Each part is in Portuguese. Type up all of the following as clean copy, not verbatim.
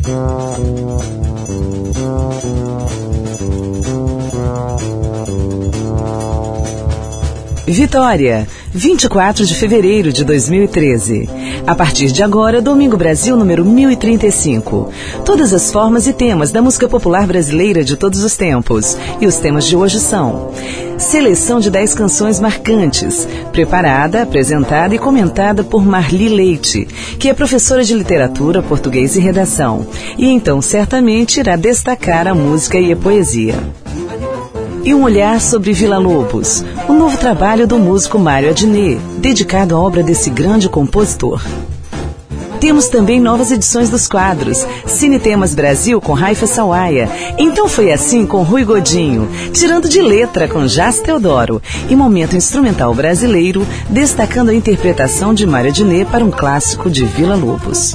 Vitória, 24 de fevereiro de 2013. A partir de agora, Domingo Brasil número 1035. Todas as formas e temas da música popular brasileira de todos os tempos. E os temas de hoje são: seleção de 10 canções marcantes, preparada, apresentada e comentada por Marli Leite, que é professora de literatura, português e redação. E então, certamente, irá destacar a música e a poesia. E um olhar sobre Villa Lobos, o novo trabalho do músico Mário Adnet, dedicado à obra desse grande compositor. Temos também novas edições dos quadros Cine Temas Brasil com Raifa Sawaia, Então Foi Assim com Rui Godinho, Tirando de Letra com Jás Teodoro e Momento Instrumental Brasileiro, destacando a interpretação de Mário Adnet para um clássico de Villa Lobos.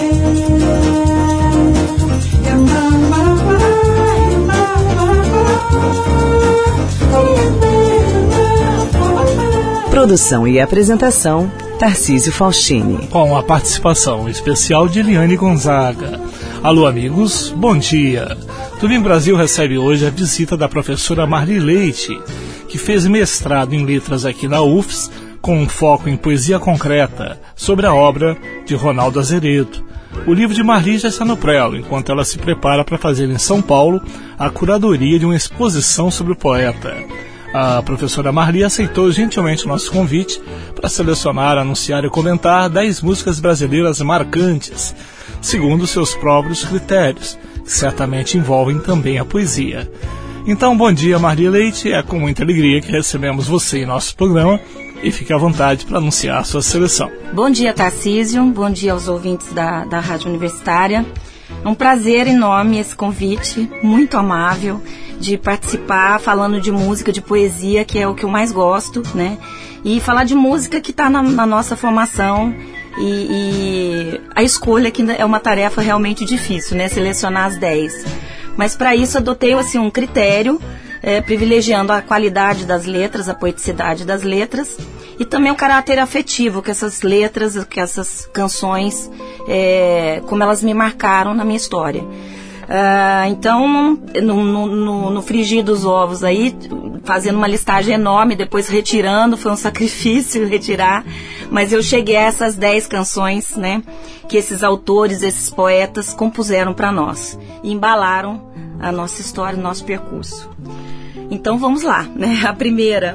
Produção e apresentação, Tarcísio Faustini. Com a participação especial de Eliane Gonzaga. Alô, amigos, bom dia. Domingo Brasil recebe hoje a visita da professora Marli Leite, que fez mestrado em letras aqui na UFS, com um foco em poesia concreta, sobre a obra de Ronaldo Azeredo. O livro de Marli já está no prelo, enquanto ela se prepara para fazer em São Paulo a curadoria de uma exposição sobre o poeta. A professora Marli aceitou gentilmente o nosso convite para selecionar, anunciar e comentar 10 músicas brasileiras marcantes, segundo seus próprios critérios, que certamente envolvem também a poesia. Então, bom dia, Marli Leite, é com muita alegria que recebemos você em nosso programa e fique à vontade para anunciar a sua seleção. Bom dia, Tarcísio, bom dia aos ouvintes da Rádio Universitária. É um prazer enorme esse convite, muito amável, de participar falando de música, de poesia, que é o que eu mais gosto, né? E falar de música que está na nossa formação e a escolha que é uma tarefa realmente difícil, né? Selecionar as 10. Mas para isso adotei assim, um critério, privilegiando a qualidade das letras, a poeticidade das letras e também o caráter afetivo que essas letras, que essas canções, como elas me marcaram na minha história. Então, no frigir dos ovos aí, fazendo uma listagem enorme, depois retirando, foi um sacrifício retirar, mas eu cheguei a essas 10 canções, né, que esses autores, esses poetas compuseram para nós e embalaram a nossa história, o nosso percurso. Então vamos lá, né? A primeira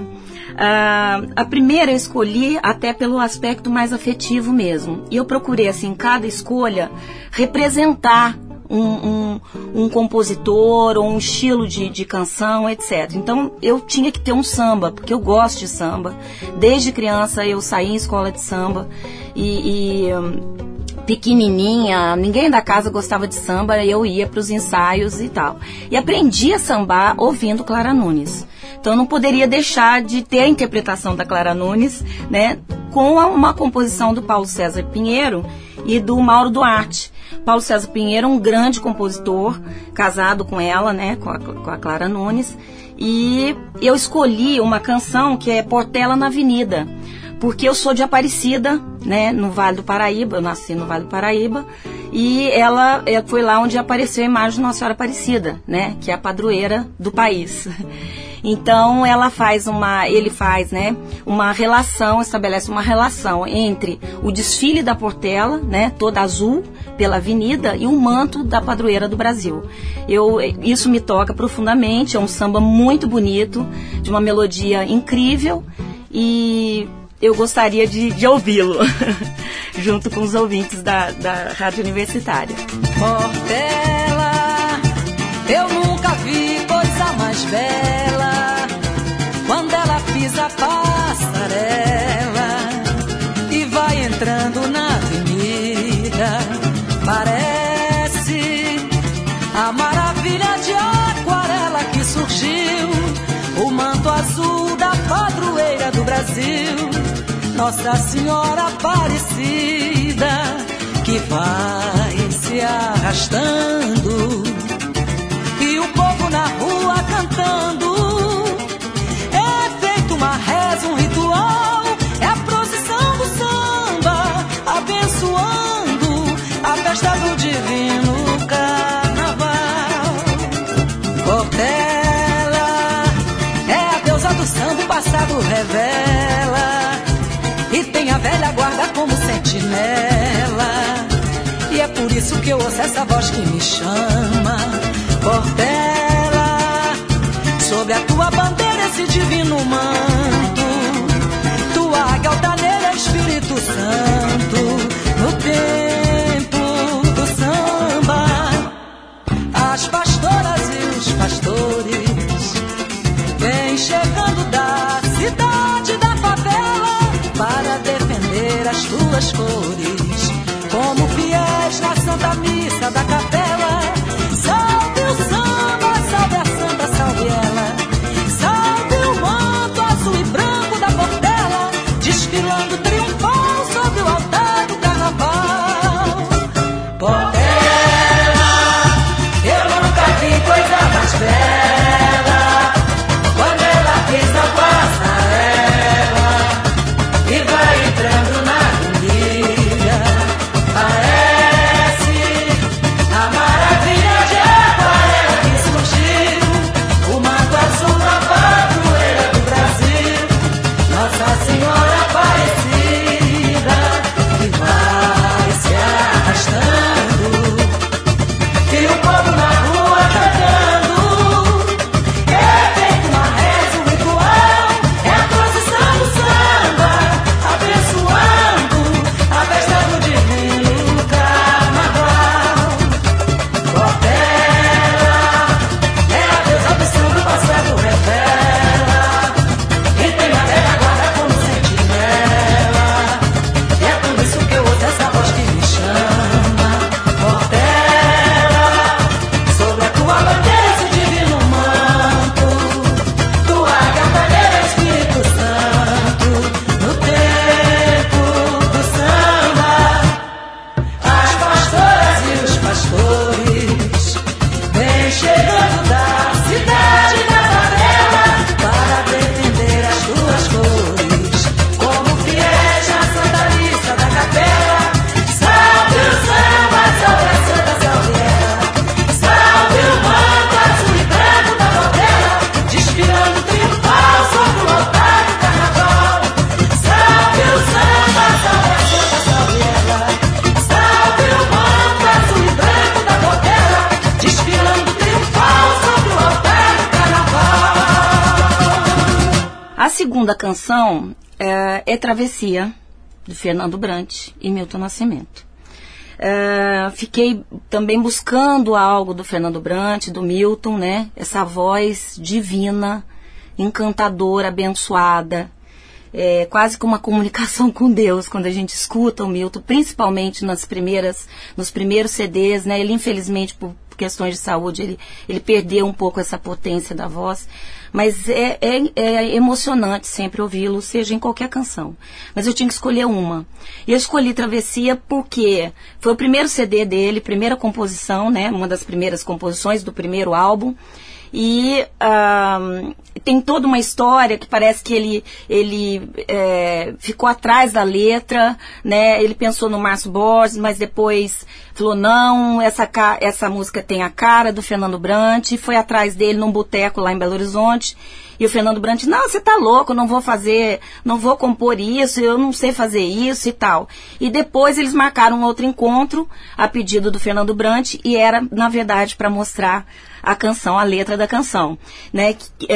eu escolhi até pelo aspecto mais afetivo mesmo, e eu procurei assim, cada escolha representar um compositor ou um estilo de canção, etc. Então eu tinha que ter um samba, porque eu gosto de samba. Desde criança eu saí em escola de samba e pequenininha, ninguém da casa gostava de samba, eu ia para os ensaios e tal. E aprendi a sambar ouvindo Clara Nunes. Então eu não poderia deixar de ter a interpretação da Clara Nunes, né, com uma composição do Paulo César Pinheiro e do Mauro Duarte. Paulo César Pinheiro é um grande compositor, casado com ela, né, com a Clara Nunes, e eu escolhi uma canção que é Portela na Avenida, porque eu sou de Aparecida, né, no Vale do Paraíba, eu nasci no Vale do Paraíba, e ela foi lá onde apareceu a imagem de Nossa Senhora Aparecida, né, que é a padroeira do país. Então ele faz, né, uma relação, estabelece uma relação entre o desfile da Portela, né, toda azul pela avenida, e o manto da padroeira do Brasil. Isso me toca profundamente, é um samba muito bonito, de uma melodia incrível, e eu gostaria de ouvi-lo junto com os ouvintes da Rádio Universitária. Portela, eu nunca vi coisa mais bela, quando ela pisa a passarela e vai entrando na avenida, parece a maravilha de aquarela que surgiu, o manto azul da padroeira do Brasil, Nossa Senhora Aparecida, que vai se arrastando e o povo na rua cantando. É feito uma reza, um ritual, é a procissão do samba, abençoando a festa do divino passado revela, e tem a velha guarda como sentinela. E é por isso que eu ouço essa voz que me chama, Portela. Sobre a tua bandeira esse divino manto, tua águia altaneira, Espírito Santo, no tempo do samba. As pastoras e os pastores vêm chegando da cidade, da favela, para defender as tuas cores, como fiéis na Santa Missa da Capela. Salve o samba, salve a santa, salve ela. Salve o manto azul e branco da Portela, desfilando triunfal sobre o altar do carnaval. Portela, eu nunca vi coisa mais bela, quando ela pisa a passarela e vai entrando na avenida. Parece a maravilha de aquarela que surgiu, o mato azul na padroeira do Brasil, Nossa Senhora Aparecida, que vai se arrastando, e o povo na rua cantando. É feito uma reza, um ritual, é a procissão do samba, abençoando a festa do divino carnaval. Portela é a deusa do samba, o passado revela, e tem a velha guarda como sentinela. E é por isso que eu ouço essa voz que me chama, Portela. Sobre a tua bandeira esse divino manto, tua águia altaneira, Espírito Santo, no tempo do samba. As pastoras e os pastores vêm chegando da cidade, da favela, para defender as tuas cores, como fiéis na Santa Missa da Capela. Salve o samba, salve a santa, salve ela. Salve o manto azul e branco da Portela, desfilando triunfal sobre o altar do carnaval. Salve o samba, salve a santa, salve ela. Salve o manto azul e branco da Portela, desfilando triunfal sobre o altar do carnaval. A segunda canção é Travessia, de Fernando Brant e Milton Nascimento. Fiquei também buscando algo do Fernando Brant, do Milton, né? Essa voz divina, encantadora, abençoada, quase que uma comunicação com Deus quando a gente escuta o Milton, principalmente nos primeiros CDs, né? Ele, infelizmente, por questões de saúde, ele perdeu um pouco essa potência da voz, mas é emocionante sempre ouvi-lo, seja em qualquer canção. Mas eu tinha que escolher uma. E eu escolhi Travessia porque foi o primeiro CD dele, primeira composição, né? Uma das primeiras composições do primeiro álbum. E tem toda uma história que parece que ele ficou atrás da letra, né? Ele pensou no Márcio Borges, mas depois falou, não, essa música tem a cara do Fernando Brant, e foi atrás dele num boteco lá em Belo Horizonte. E o Fernando Brant, não, você tá louco, não vou compor isso, eu não sei fazer isso e tal. E depois eles marcaram um outro encontro a pedido do Fernando Brant, e era, na verdade, para mostrar a canção, a letra da canção, né?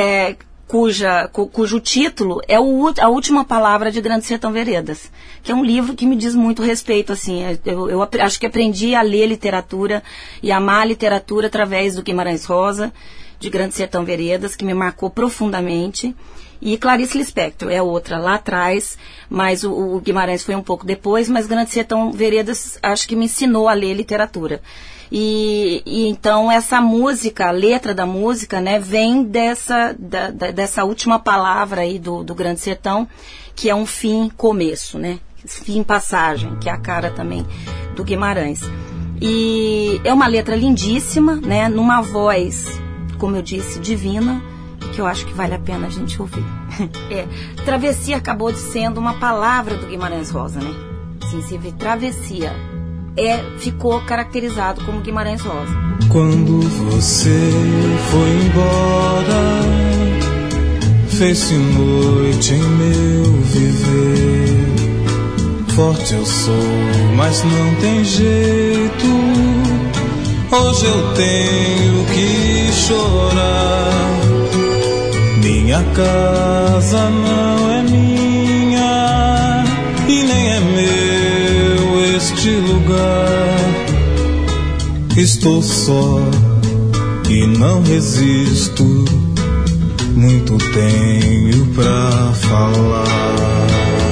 Cujo título é a última palavra de Grande Sertão Veredas, que é um livro que me diz muito respeito, assim. Eu acho que aprendi a ler literatura e amar a literatura através do Guimarães Rosa, de Grande Sertão Veredas, que me marcou profundamente. E Clarice Lispector é outra lá atrás, mas o Guimarães foi um pouco depois, mas Grande Sertão Veredas acho que me ensinou a ler literatura. E então essa música, a letra da música, né, vem dessa última palavra aí do Grande Sertão, que é um fim-começo, né? Fim-passagem, que é a cara também do Guimarães. E é uma letra lindíssima, né? Numa voz, como eu disse, divina, que eu acho que vale a pena a gente ouvir. Travessia acabou sendo uma palavra do Guimarães Rosa, né? Sim, se vê travessia. Ficou caracterizado como Guimarães Rosa. Quando você foi embora, fez-se noite em meu viver. Forte eu sou, mas não tem jeito. Hoje eu tenho que chorar. Minha casa não é minha e nem é meu este lugar. Estou só e não resisto. Muito tenho pra falar.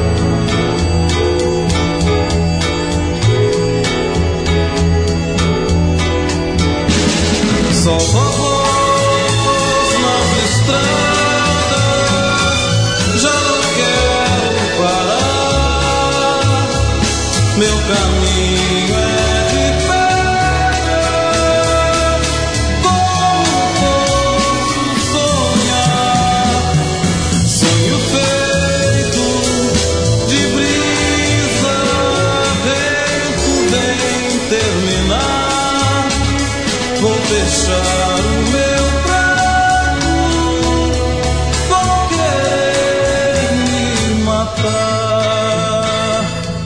Só vamos nas estradas, já não quero parar. Meu caminho é de pedra, como posso sonhar? Sonho feito de brisa, vento vem terminar. Vou fechar o meu prato, vou querer me matar.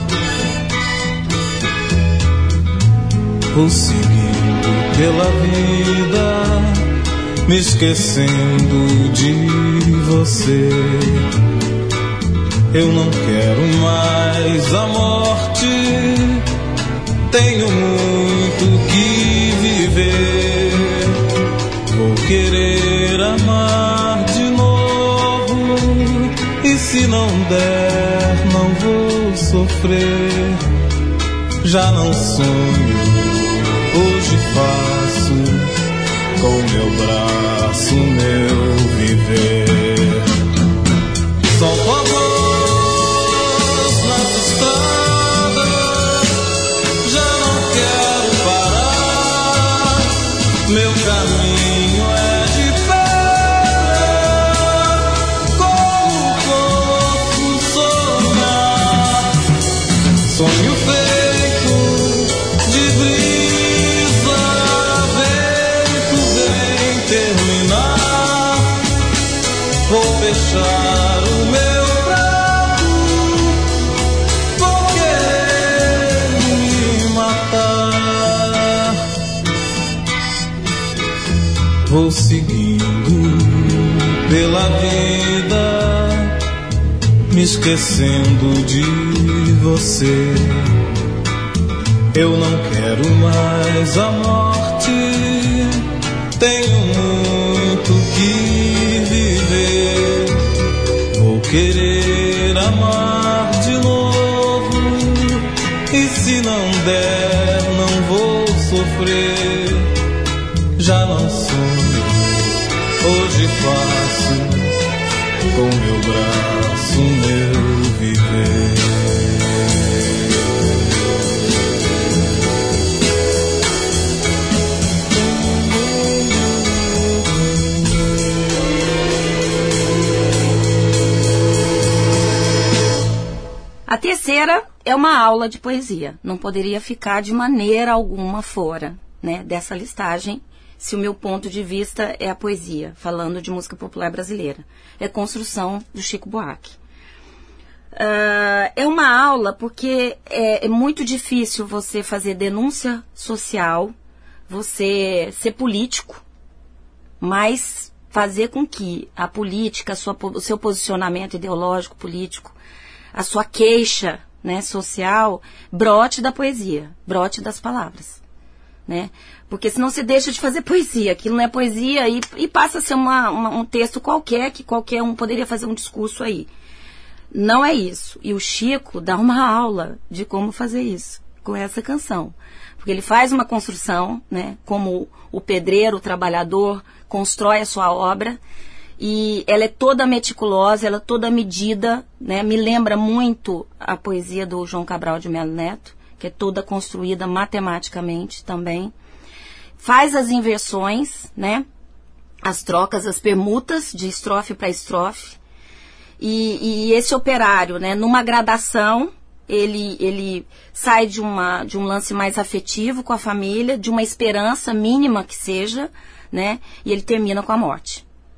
Vou seguindo pela vida, me esquecendo de você. Eu não quero mais a morte, tenho muito que viver. Vou querer amar de novo, e se não der, não vou sofrer. Já não sonho, hoje faço com meu braço meu viver. Solto a voz nas estradas, já não quero parar. Meu caminho é de pedra, como posso sonhar? Sonho feito de brisa, vento vem terminar. Vou fechar o meu prato, vou querer me matar. Vou seguindo pela vida, me esquecendo de você. Eu não quero mais a morte, tenho muito que viver. Vou querer amar de novo, e se não der, não vou sofrer. Já não sonho, hoje faço com meu braço meu viver. A terceira é uma aula de poesia. Não poderia ficar de maneira alguma fora, né, dessa listagem, se o meu ponto de vista é a poesia, falando de música popular brasileira. É Construção, do Chico Buarque. É uma aula porque é muito difícil você fazer denúncia social, você ser político, mas fazer com que a política, o seu posicionamento ideológico, político, a sua queixa, né, social, brote da poesia, brote das palavras, né? Porque senão você deixa de fazer poesia, aquilo não é poesia e passa a ser um texto qualquer, que qualquer um poderia fazer um discurso aí. Não é isso. E o Chico dá uma aula de como fazer isso, com essa canção. Porque ele faz uma construção, né, como o pedreiro, o trabalhador, constrói a sua obra, e ela é toda meticulosa, ela é toda medida, né? Me lembra muito a poesia do João Cabral de Melo Neto, que é toda construída matematicamente também. Faz as inversões, né? As trocas, as permutas de estrofe para estrofe. E esse operário, né? Numa gradação, ele sai de um lance mais afetivo com a família, de uma esperança mínima que seja, né? E ele termina com a morte.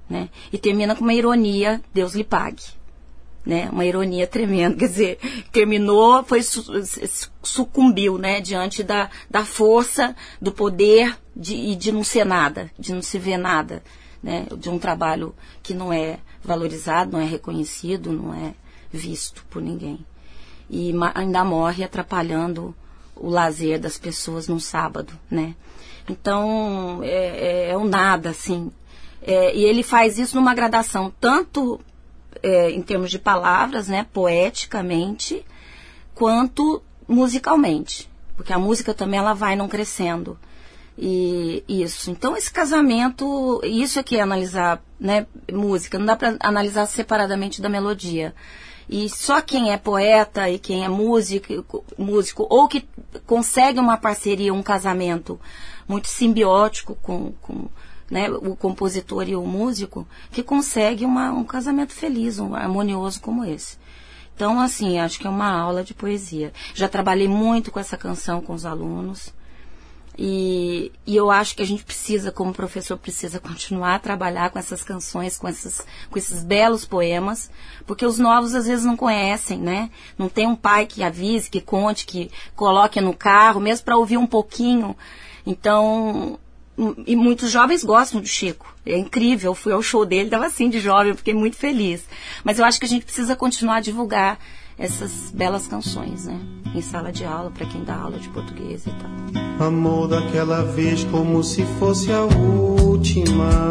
né? E termina com uma ironia, Deus lhe pague, né? Uma ironia tremenda, quer dizer, terminou, sucumbiu, né? Diante da força, do poder de não ser nada, de não se ver nada, né? De um trabalho que não é valorizado, não é reconhecido, não é visto por ninguém. E ainda morre atrapalhando o lazer das pessoas num sábado, né? Então, é um nada, assim. E ele faz isso numa gradação, tanto em termos de palavras, né, poeticamente, quanto musicalmente. Porque a música também, ela vai não crescendo. E isso. Então, esse casamento, isso aqui é analisar, né, música, não dá para analisar separadamente da melodia. E só quem é poeta e quem é músico ou que consegue uma parceria, um casamento muito simbiótico com né, o compositor e o músico, que consegue um casamento feliz, harmonioso como esse. Então, assim, acho que é uma aula de poesia. Já trabalhei muito com essa canção com os alunos. E eu acho que a gente precisa, como professor, precisa continuar a trabalhar com essas canções, com esses belos poemas, porque os novos às vezes não conhecem, né? Não tem um pai que avise, que conte, que coloque no carro, mesmo para ouvir um pouquinho. Então, e muitos jovens gostam do Chico. É incrível, eu fui ao show dele, estava assim de jovem, eu fiquei muito feliz. Mas eu acho que a gente precisa continuar a divulgar essas belas canções, né? Em sala de aula, para quem dá aula de português e tal. Amor daquela vez como se fosse a última.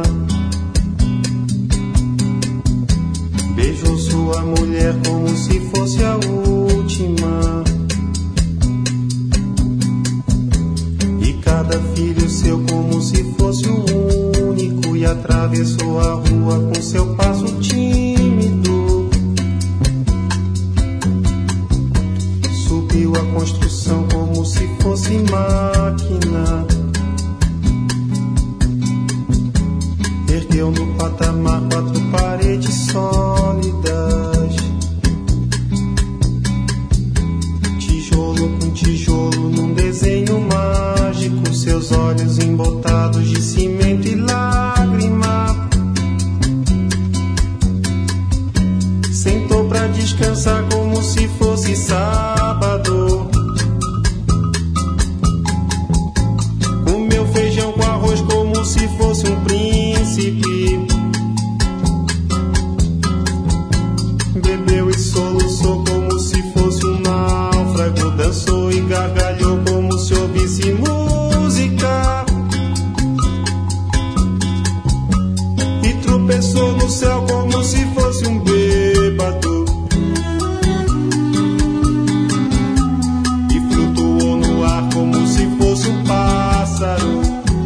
Beijou sua mulher como se fosse a última. E cada filho seu como se fosse o único. E atravessou a rua com seu passo tímido. Subiu a construção como se fosse máquina. Ergueu no patamar 4 paredes sólidas. Tijolo com tijolo num desenho mágico. Seus olhos embotados de cimento e lágrima. Sentou pra descansar como se fosse sábado. Comeu feijão com arroz como se fosse um príncipe. Bebeu e soluçou como se fosse um náufrago. Dançou e gargalhou como se ouvisse música. E tropeçou no céu como se fosse um bêbado. E flutuou no ar como se fosse um pássaro.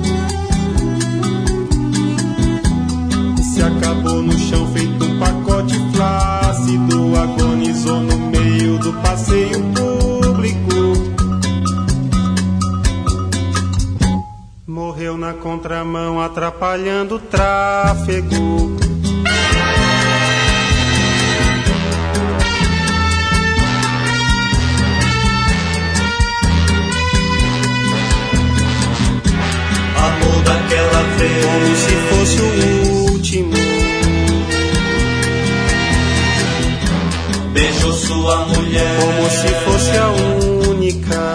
E se acabou no chão feito um pacote flácido. Agonizou no meio do passeio público. Morreu na contramão atrapalhando o tráfego. Amor daquela vez Como se fosse o último. beijou sua mulher Como se fosse a única.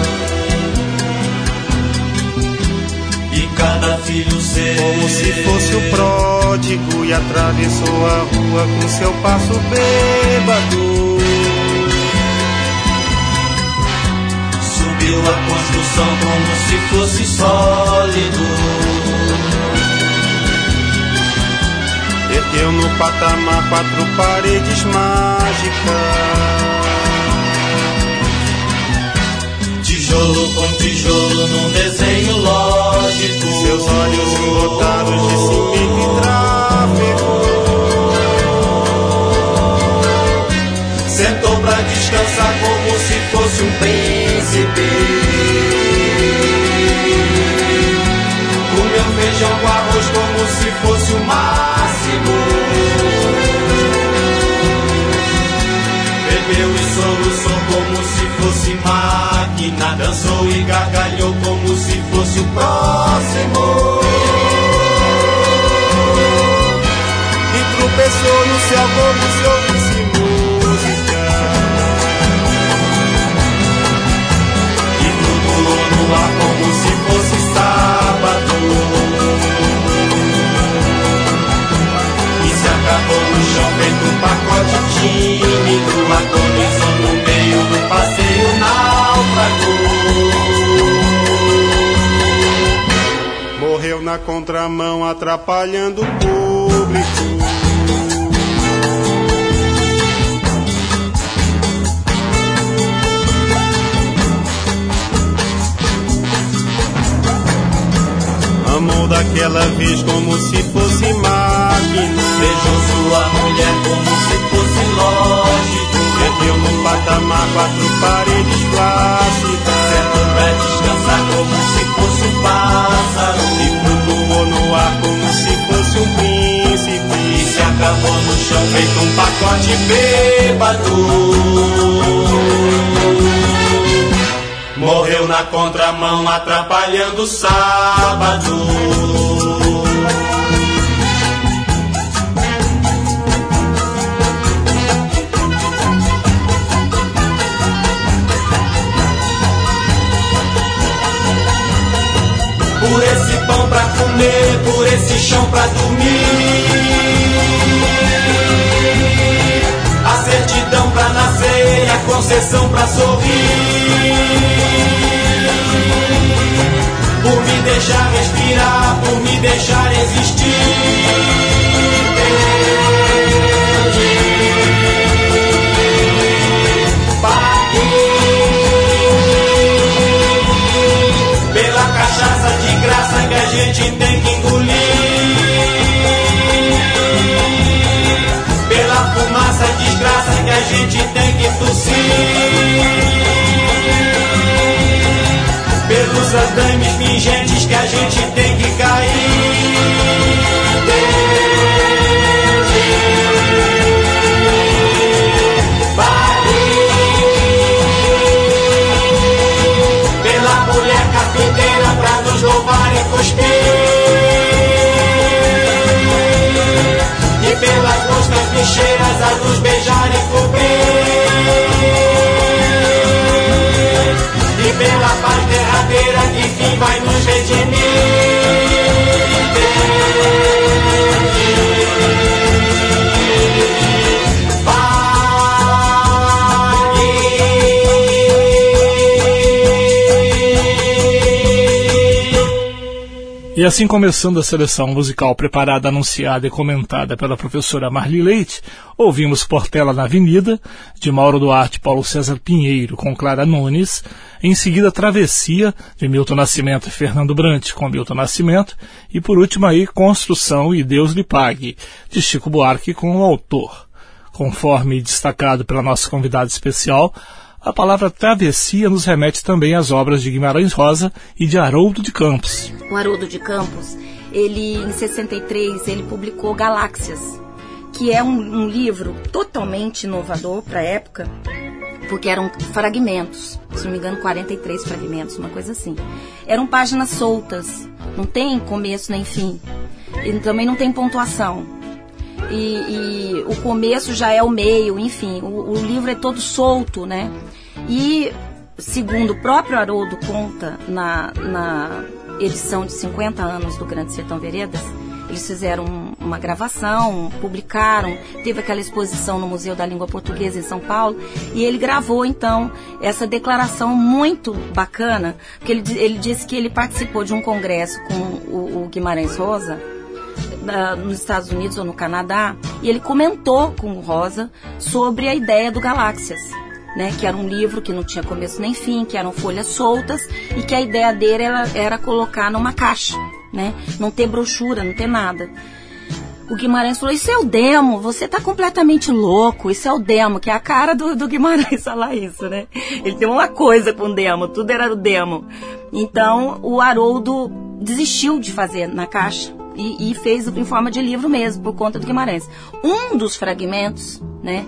e cada filho seu Como se fosse o pródigo. E atravessou a rua com seu passo bêbado. subiu a construção como se fosse sólido. Ergueu no patamar 4 paredes mágicas. Tijolo com tijolo num desenho lógico. Seus olhos embotados de cimento e tráfego. Sentou pra descansar como se fosse um príncipe. Comeu feijão com arroz como se fosse o máximo. Bebeu e soluçou como se fosse máquina. Dançou e gargalhou como se fosse o próximo. tropeçou no céu como se ouvisse música e flutuou no ar como se fosse sábado e se acabou no chão feito um pacote tímido, agonizou no meio do passeio náufrago. Morreu na contramão, atrapalhando o público. Amou daquela vez como se fosse máquina, beijou sua mulher como se fosse lógico, perdeu no patamar 4 paredes plásticas, certo vai descansar como se fosse um pássaro, e flutuou no ar como se fosse um príncipe, e se acabou no chão feito um pacote bêbado. Morreu na contramão, atrapalhando o sábado. Por esse pão pra comer, por esse chão pra dormir, a certidão pra nascer e a concessão pra sorrir. Por me deixar respirar, por me deixar existir. Paguei pela cachaça de graça que a gente tem que engolir, pela fumaça desgraça que a gente tem que tossir, pelos andames pingentes que a gente tem que cair. Pela mulher carpinteira pra nos louvar e cuspir, e pelas moscas bicheiras a nos beijar e cobrir, e pela paz derradeira que enfim vai nos redimir. E assim, começando a seleção musical preparada, anunciada e comentada pela professora Marli Leite, ouvimos Portela na Avenida, de Mauro Duarte e Paulo César Pinheiro, com Clara Nunes. Em seguida, Travessia, de Milton Nascimento e Fernando Brant, com Milton Nascimento. E por último aí, Construção e Deus lhe Pague, de Chico Buarque, com o autor. Conforme destacado pela nossa convidada especial, a palavra travessia nos remete também às obras de Guimarães Rosa e de Haroldo de Campos. O Haroldo de Campos, ele em 63, ele publicou Galáxias, que é um livro totalmente inovador para a época, porque eram fragmentos, se não me engano 43 fragmentos, uma coisa assim. Eram páginas soltas, não tem começo nem fim, e também não tem pontuação. E o começo já é o meio, enfim, o livro é todo solto, né? E, segundo o próprio Haroldo conta na edição de 50 anos do Grande Sertão Veredas, eles fizeram uma gravação, publicaram, teve aquela exposição no Museu da Língua Portuguesa em São Paulo, e ele gravou, então, essa declaração muito bacana, porque ele disse que ele participou de um congresso com o Guimarães Rosa, nos Estados Unidos ou no Canadá, e ele comentou com o Rosa sobre a ideia do Galáxias, né, que era um livro que não tinha começo nem fim, que eram folhas soltas, e que a ideia dele era colocar numa caixa, né, não ter brochura, não ter nada. O Guimarães falou, isso é o demo, você está completamente louco, isso é o demo, que é a cara do Guimarães falar isso, né? Ele tem uma coisa com o demo, tudo era o demo. Então, o Haroldo desistiu de fazer na caixa, e fez em forma de livro mesmo, por conta do Guimarães. Um dos fragmentos, né,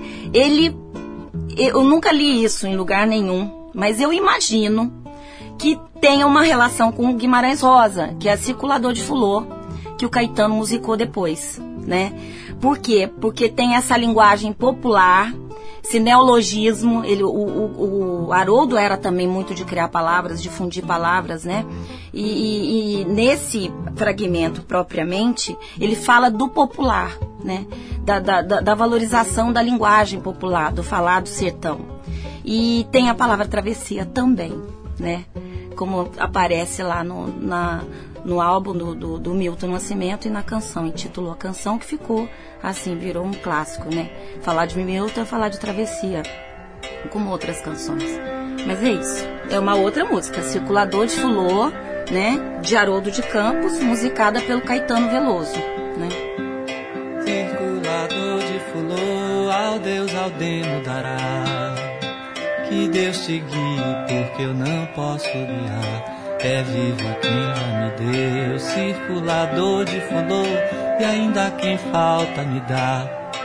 eu nunca li isso em lugar nenhum, mas eu imagino que tenha uma relação com o Guimarães Rosa, que é Circulador de Fulô, que o Caetano musicou depois, né? Por quê? Porque tem essa linguagem popular, esse neologismo. O Haroldo era também muito de criar palavras, de fundir palavras, né? E nesse fragmento propriamente, ele fala do popular, né? Da valorização da linguagem popular, do falar do sertão. E tem a palavra travessia também, né? Como aparece lá no álbum do Milton Nascimento e na canção, intitulou a canção, que ficou assim, virou um clássico, né? Falar de Milton é falar de travessia, como outras canções. Mas é isso, é uma outra música, Circulador de Fulô, né? De Haroldo de Campos, musicada pelo Caetano Veloso, né? Circulador de fulô, ao Deus Aldeno dará. Que Deus te guie, porque eu não posso guiar. É viva quem já me deu, circulador de fulô, e ainda quem falta me dá.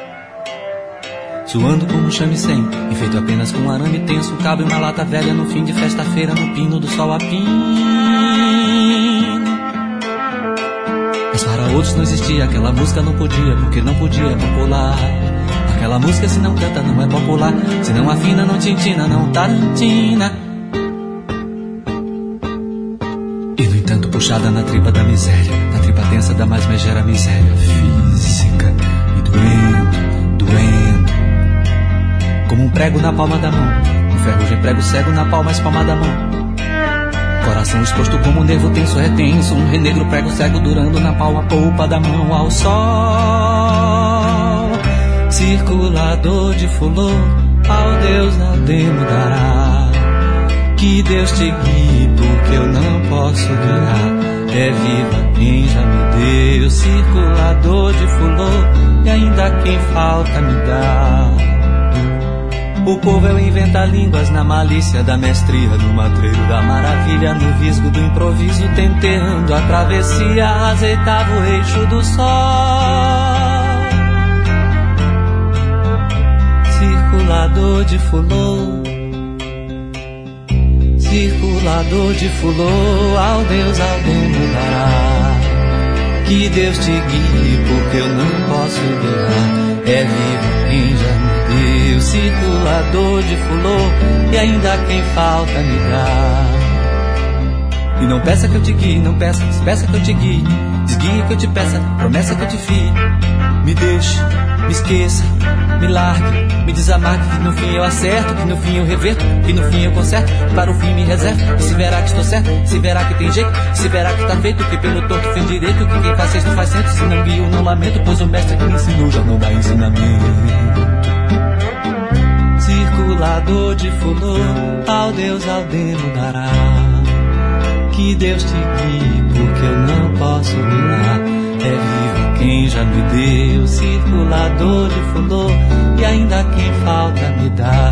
Suando como um chame-sem, e feito apenas com um arame tenso, um cabo e uma lata velha no fim de festa-feira, no pino do sol a pino. Mas para outros não existia, aquela música não podia, porque não podia, é popular. Aquela música se não canta não é popular, se não afina não tintina, não tarantina. Puxada na tripa da miséria, na tripa densa da mais megera miséria física, e doendo, como um prego na palma da mão, um ferrugem prego cego na palma, espalma da mão. Coração exposto como um nervo tenso retenso, um renegro prego cego durando na palma, polpa da mão ao sol. Circulador de fulô, ao Deus Aldeno dará. Que Deus te guie, porque eu não posso guiar. É viva quem já me deu, circulador de fulô, e ainda quem falta me dá. O povo é o inventa-línguas na malícia da mestria, no matreiro da maravilha, no visgo do improviso, tenteando a travessia, azeitava o eixo do sol. Circulador de fulô, circulador de fulô, ao Deus Aldeno dará. Que Deus te guie, porque eu não posso guiar. É vivo quem já me deu, circulador de fulô, e ainda quem falta me dá. E não peça que eu te guie, não peça que eu te guie. Desguie que eu te peça, promessa que eu te fie. Me deixe, me esqueça, me largue, me desamarque, que no fim eu acerto, que no fim eu reverto, que no fim eu conserto, para o fim me reservo. E se verá que estou certo, se verá que tem jeito, se verá que tá feito, que pelo torto fez direito, que quem faz sexto faz centro, se não guio não lamento, pois o mestre que me ensinou já não dá ensinamento. Circulador de fulô, ao Deus Aldeno dará. Que Deus te guie, porque eu não posso guiar. É viva quem já me deu, circulador de fulô, e ainda quem falta me dá.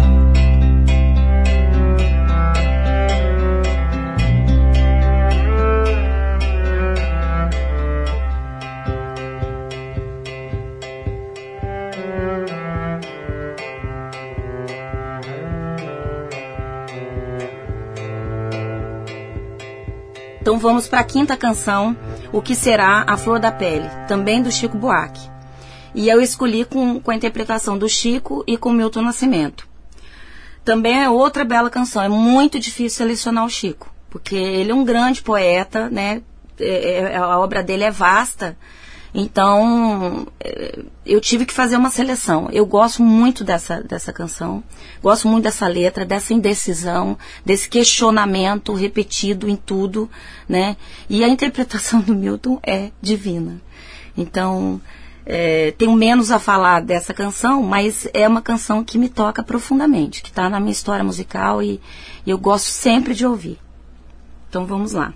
Então vamos para a quinta canção, O Que Será a Flor da Pele, também do Chico Buarque. E eu escolhi com a interpretação do Chico e com Milton Nascimento. Também é outra bela canção, é muito difícil selecionar o Chico, porque ele é um grande poeta, né? A obra dele é vasta, então eu tive que fazer uma seleção. Eu gosto muito dessa canção, gosto muito dessa letra, dessa indecisão, desse questionamento repetido em tudo, né? E a interpretação do Milton é divina. Então, tenho menos a falar dessa canção, mas é uma canção que me toca profundamente, que está na minha história musical e eu gosto sempre de ouvir. Então vamos lá.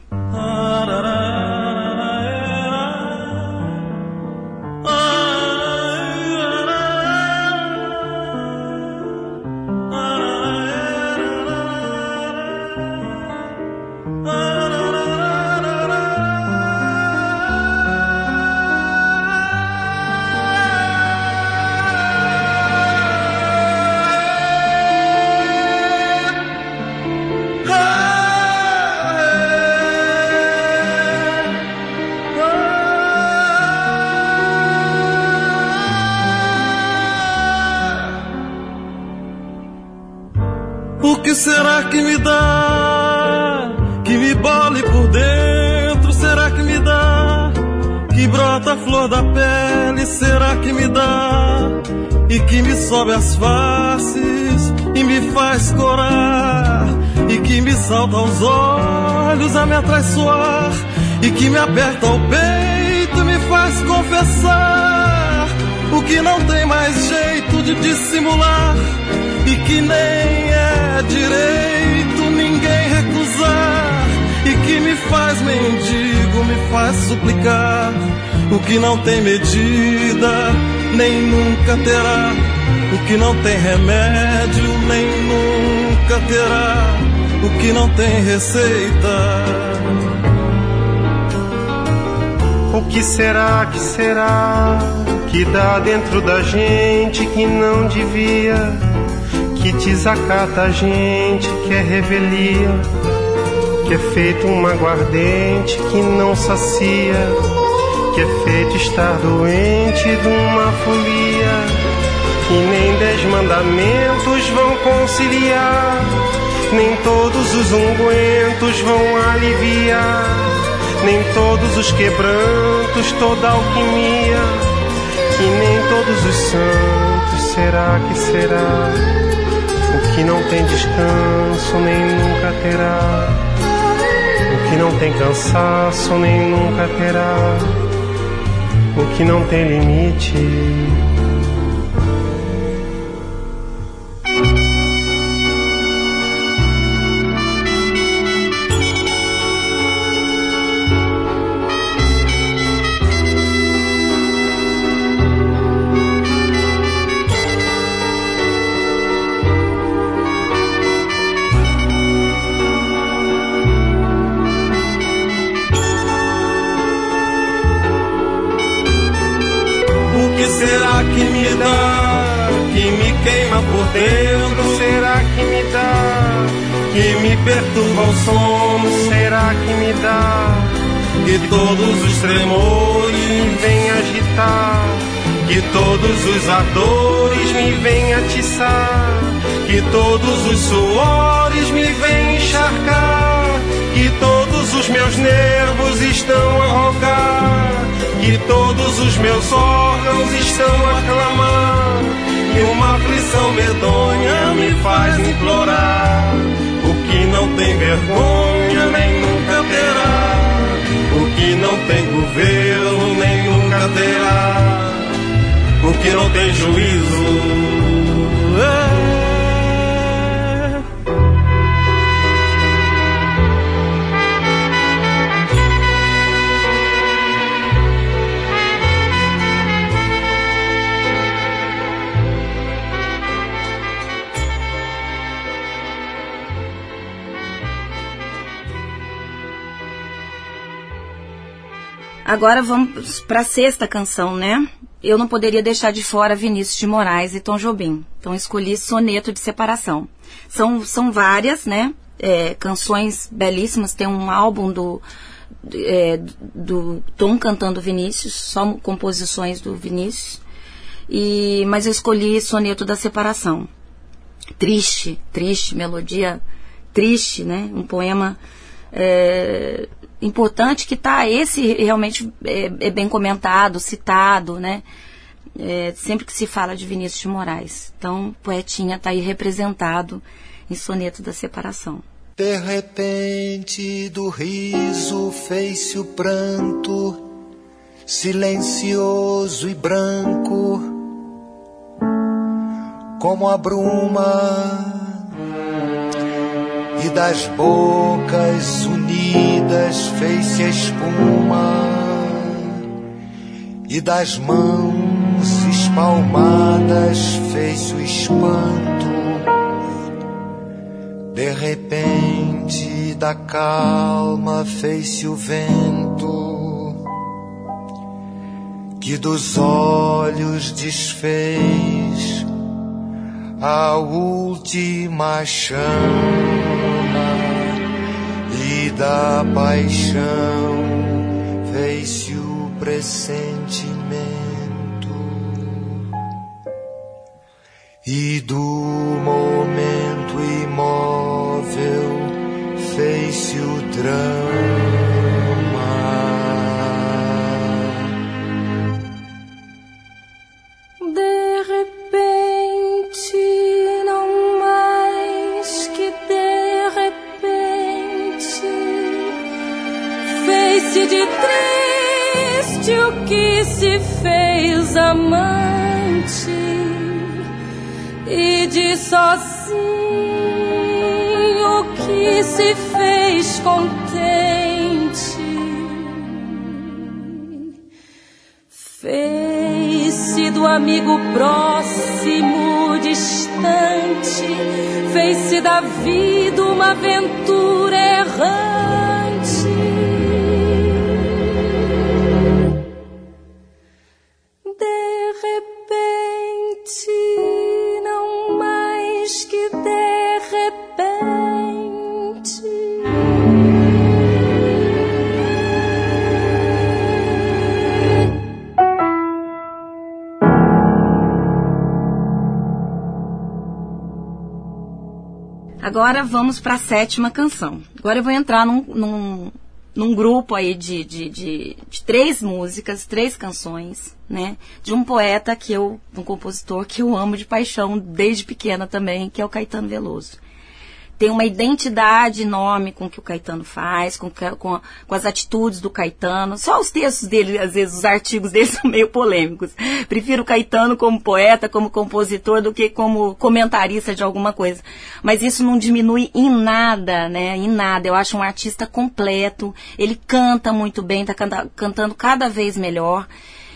O que será que me dá, que me bole por dentro? Será que me dá, que brota a flor da pele? Será que me dá, e que me sobe as faces e me faz corar, e que me salta aos olhos a me atraiçoar, e que me aperta o peito e me faz confessar o que não tem mais jeito de dissimular, e que nem é direito ninguém recusar, e que me faz mendigo, me faz suplicar o que não tem medida, nem nunca terá, o que não tem remédio, nem nunca terá, o que não tem receita. O que será que dá dentro da gente que não devia, que desacata a gente, que é revelia, que é feito um aguardente que não sacia, que é feito estar doente de uma folia, que nem 10 mandamentos vão conciliar, nem todos os ungüentos vão aliviar, nem todos os quebrantos, toda alquimia, e nem todos os santos. Será que será o que não tem descanso, nem nunca terá, o que não tem cansaço, nem nunca terá, o que não tem limite. Será que me dá, que me queima por dentro? Será que me dá, que me perturba o sono? Será que me dá, que todos os tremores me vêm agitar, que todos os ardores me vêm atiçar, que todos os suores me vêm encharcar, que todos os meus nervos estão a rogar, que todos os meus órgãos estão a clamar, e uma aflição medonha me faz implorar o que não tem vergonha, nem nunca terá, o que não tem governo, nem nunca terá, o que não tem juízo. Agora vamos para a sexta canção, né? Eu não poderia deixar de fora Vinícius de Moraes e Tom Jobim. Então escolhi Soneto de Separação. São várias, né? Canções belíssimas. Tem um álbum do Tom cantando Vinícius, só composições do Vinícius. Mas eu escolhi Soneto da Separação. Triste, melodia triste, né? Um poema importante que esse realmente é bem comentado, citado, né? Sempre que se fala de Vinícius de Moraes. Então, poetinha está aí representado em Soneto da Separação. De repente do riso fez-se o pranto, silencioso e branco, como a bruma, e das bocas unidas fez-se a espuma, e das mãos espalmadas fez-se o espanto. De repente da calma fez-se o vento, que dos olhos desfez a última chama, e da paixão fez-se o pressentimento, e do momento imóvel drama. De repente, não mais que de repente, fez-se de triste o que se fez amante, e de sozinho o que se fez contente. Fez-se do amigo próximo, distante, fez-se da vida uma aventura errante. De repente, não mais que de repente, Agora vamos para a 7ª canção. Agora eu vou entrar num grupo aí de 3 músicas, 3 canções, né? De um poeta um compositor que eu amo de paixão desde pequena também, que é o Caetano Veloso. Tem uma identidade enorme com o que o Caetano faz, com as atitudes do Caetano. Só os textos dele, às vezes, os artigos dele são meio polêmicos. Prefiro o Caetano como poeta, como compositor, do que como comentarista de alguma coisa. Mas isso não diminui em nada, né? Em nada. Eu acho um artista completo. Ele canta muito bem, está cantando cada vez melhor.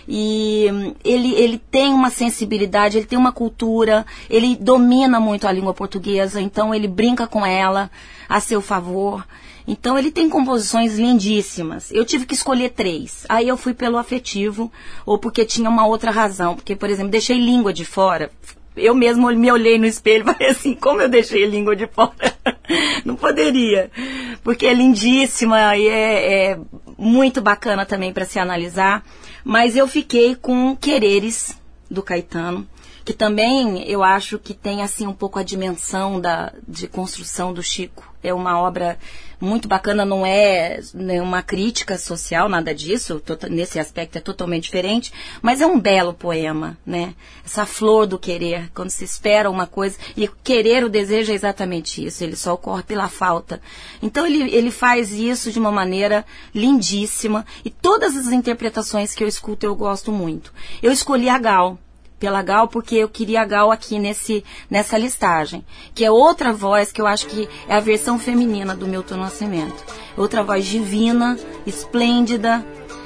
E ele tem uma sensibilidade, ele tem uma cultura, ele domina muito a língua portuguesa, então ele brinca com ela a seu favor. Então ele tem composições lindíssimas. Eu tive que escolher 3. Aí eu fui pelo afetivo, ou porque tinha uma outra razão. Porque, por exemplo, deixei língua de fora. Eu mesmo me olhei no espelho e falei assim, como eu deixei língua de fora? Não poderia. Porque é lindíssima e é muito bacana também para se analisar. Mas eu fiquei com Quereres, do Caetano, que também eu acho que tem assim um pouco a dimensão de construção do Chico. É uma obra muito bacana, não é uma crítica social, nada disso, nesse aspecto é totalmente diferente, mas é um belo poema, né? Essa flor do querer, quando se espera uma coisa, e querer, o desejo é exatamente isso, ele só ocorre pela falta. Então ele faz isso de uma maneira lindíssima, e todas as interpretações que eu escuto eu gosto muito. Eu escolhi a Gal, pela Gal, porque eu queria a Gal aqui nessa listagem, que é outra voz que eu acho que é a versão feminina do Milton Nascimento. Outra voz divina, esplêndida.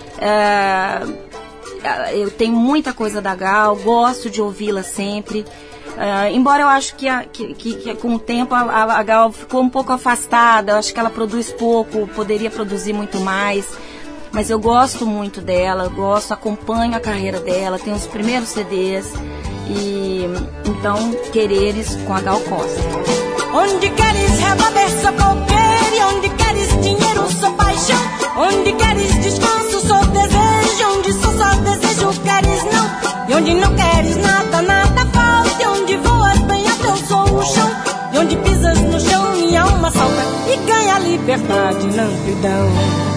Eu tenho muita coisa da Gal, gosto de ouvi-la sempre. Embora eu acho que com o tempo a Gal ficou um pouco afastada, eu acho que ela produz pouco, poderia produzir muito mais. Mas eu gosto muito dela, acompanho a carreira dela, tenho os primeiros CDs, e então Quereres com a Gal Costa. Onde queres revolver, sou coqueiro, onde queres dinheiro, sou paixão, onde queres descanso, sou desejo, onde só desejo, queres não, e onde não queres nada falta, e onde voas bem alto, eu sou o chão, e onde pisas no chão, minha alma salta e ganha liberdade na amplidão.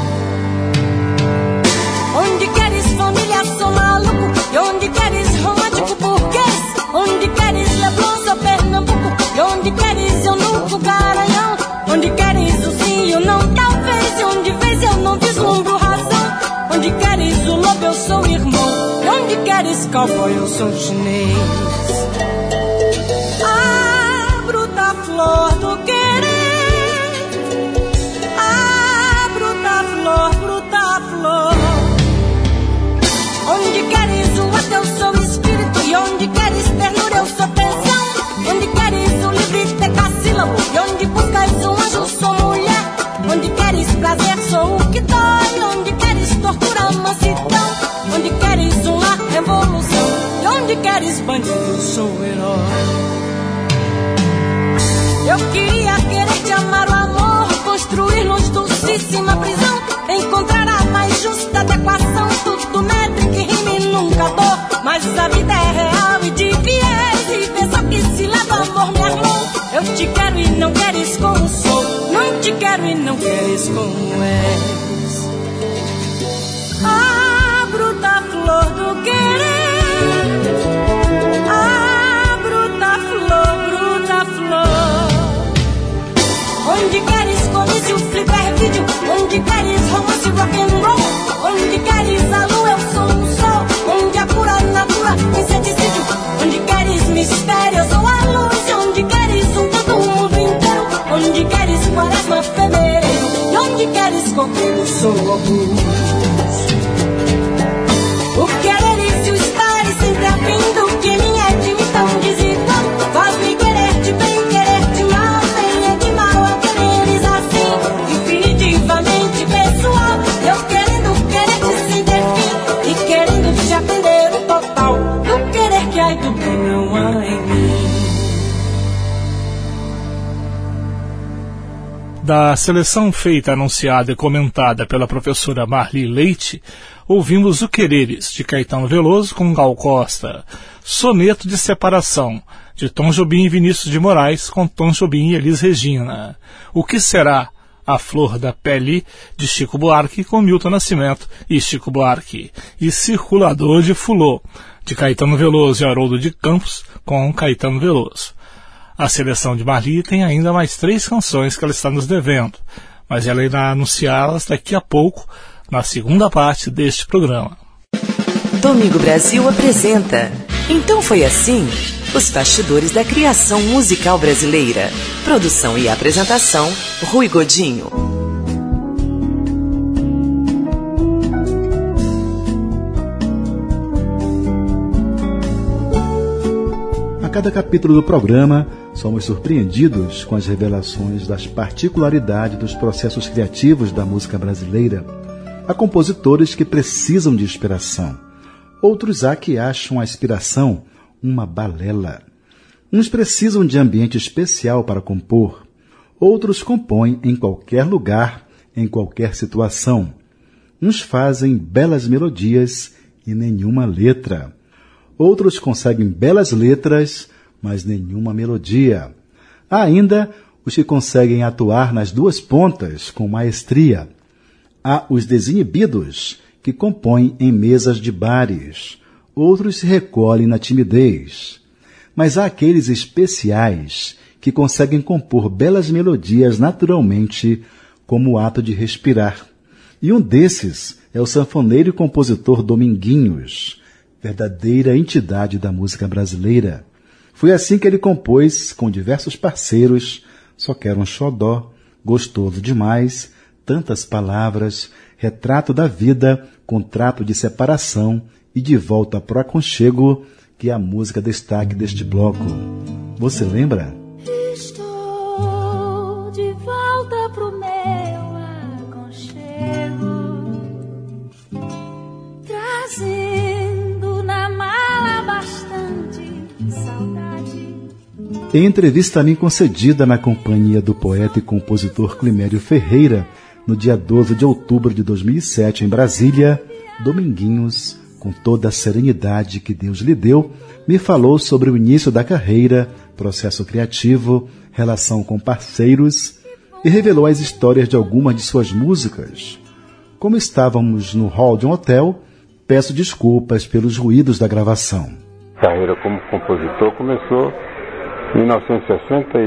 Onde queres família, sou maluco, e onde queres romântico, burguês, onde queres Leblon, sou Pernambuco, e onde queres eu nunca Garanhão, onde queres o sim e o não, talvez, e onde vês eu não vislumbro razão, onde queres o lobo, eu sou irmão, e onde queres cowboy, eu sou chinês. A bruta flor do querer, a bruta flor, onde queres o outro, eu sou espírito, e onde queres ternura, eu sou tensão, onde queres o livre decassílabo, e onde buscas um anjo, sou mulher, onde queres prazer, sou o que dói, onde queres tortura, mansidão, onde queres uma revolução, e onde queres bandido, eu sou o herói. Eu queria querer te amar, o amor, construir-nos dulcíssima prisão, encontrar a mais justa adequação, tudo métrico e rime nunca dor, mas a vida é real e de viés, e pensa que se leva amor, minha irmã. Eu te quero e não queres como sou, não te quero e não não queres como és. A bruta flor do querer, a bruta flor. Onde queres comício, flipper, vídeo, onde queres romance, rock and roll, onde queres a lua, eu sou o sol, onde a pura natura, inseticídio, onde queres mistério, eu sou a luz, onde queres todo mundo inteiro, onde queres quaresma, fevereiro, e onde queres coqueiro, sou a luz. O quereres e o estares sempre a fim do que me é de mim tão desigual, faz-me querer de bem, querer de mal, bem é de mal a quereres assim, infinitivamente pessoal, eu querendo querer-te sem ter fim, e querendo te aprender o total, do querer que há e do que não há em mim. Da seleção feita, anunciada e comentada pela professora Marli Leite, ouvimos O Quereres, de Caetano Veloso com Gal Costa, Soneto de Separação, de Tom Jobim e Vinícius de Moraes, com Tom Jobim e Elis Regina, O Que Será? A Flor da Pele, de Chico Buarque, com Milton Nascimento e Chico Buarque, e Circulador de Fulô, de Caetano Veloso e Haroldo de Campos, com Caetano Veloso. A seleção de Marli tem ainda mais 3 canções que ela está nos devendo, mas ela irá anunciá-las daqui a pouco, na segunda parte deste programa. Domingo Brasil apresenta Então Foi Assim? Os bastidores da criação musical brasileira. Produção e apresentação, Rui Godinho. A cada capítulo do programa, somos surpreendidos com as revelações das particularidades dos processos criativos da música brasileira. Há compositores que precisam de inspiração. Outros há que acham a inspiração uma balela. Uns precisam de ambiente especial para compor. Outros compõem em qualquer lugar, em qualquer situação. Uns fazem belas melodias e nenhuma letra. Outros conseguem belas letras, mas nenhuma melodia. Há ainda os que conseguem atuar nas duas pontas com maestria. Há os desinibidos, que compõem em mesas de bares. Outros se recolhem na timidez. Mas há aqueles especiais que conseguem compor belas melodias naturalmente, como o ato de respirar. E um desses é o sanfoneiro e compositor Dominguinhos, verdadeira entidade da música brasileira. Foi assim que ele compôs, com diversos parceiros, Só Quero um Xodó, Gostoso Demais, Tantas Palavras, Retrato da Vida, Contrato de Separação e De Volta pro Aconchego, que é a música destaque deste bloco. Você lembra? Estou de volta pro meu aconchego, trazendo na mala bastante saudade. Em entrevista a mim concedida na companhia do poeta e compositor Climério Ferreira, no dia 12 de outubro de 2007, em Brasília, Dominguinhos, com toda a serenidade que Deus lhe deu, me falou sobre o início da carreira, processo criativo, relação com parceiros e revelou as histórias de algumas de suas músicas. Como estávamos no hall de um hotel, peço desculpas pelos ruídos da gravação. A carreira como compositor começou em 1960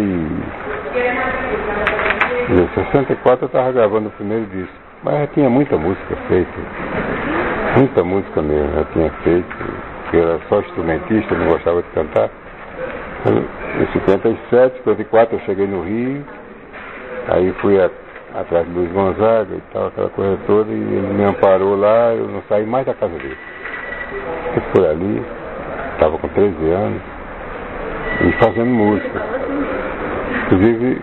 em 64 eu estava gravando o primeiro disco, mas já tinha muita música feita, muita música mesmo já tinha feito, porque eu era só instrumentista, não gostava de cantar. Em 57, 54 eu cheguei no Rio, aí fui atrás de Luiz Gonzaga e tal, aquela coisa toda, e ele me amparou lá, eu não saí mais da casa dele. Eu fui ali, estava com 13 anos, e fazendo música. Inclusive,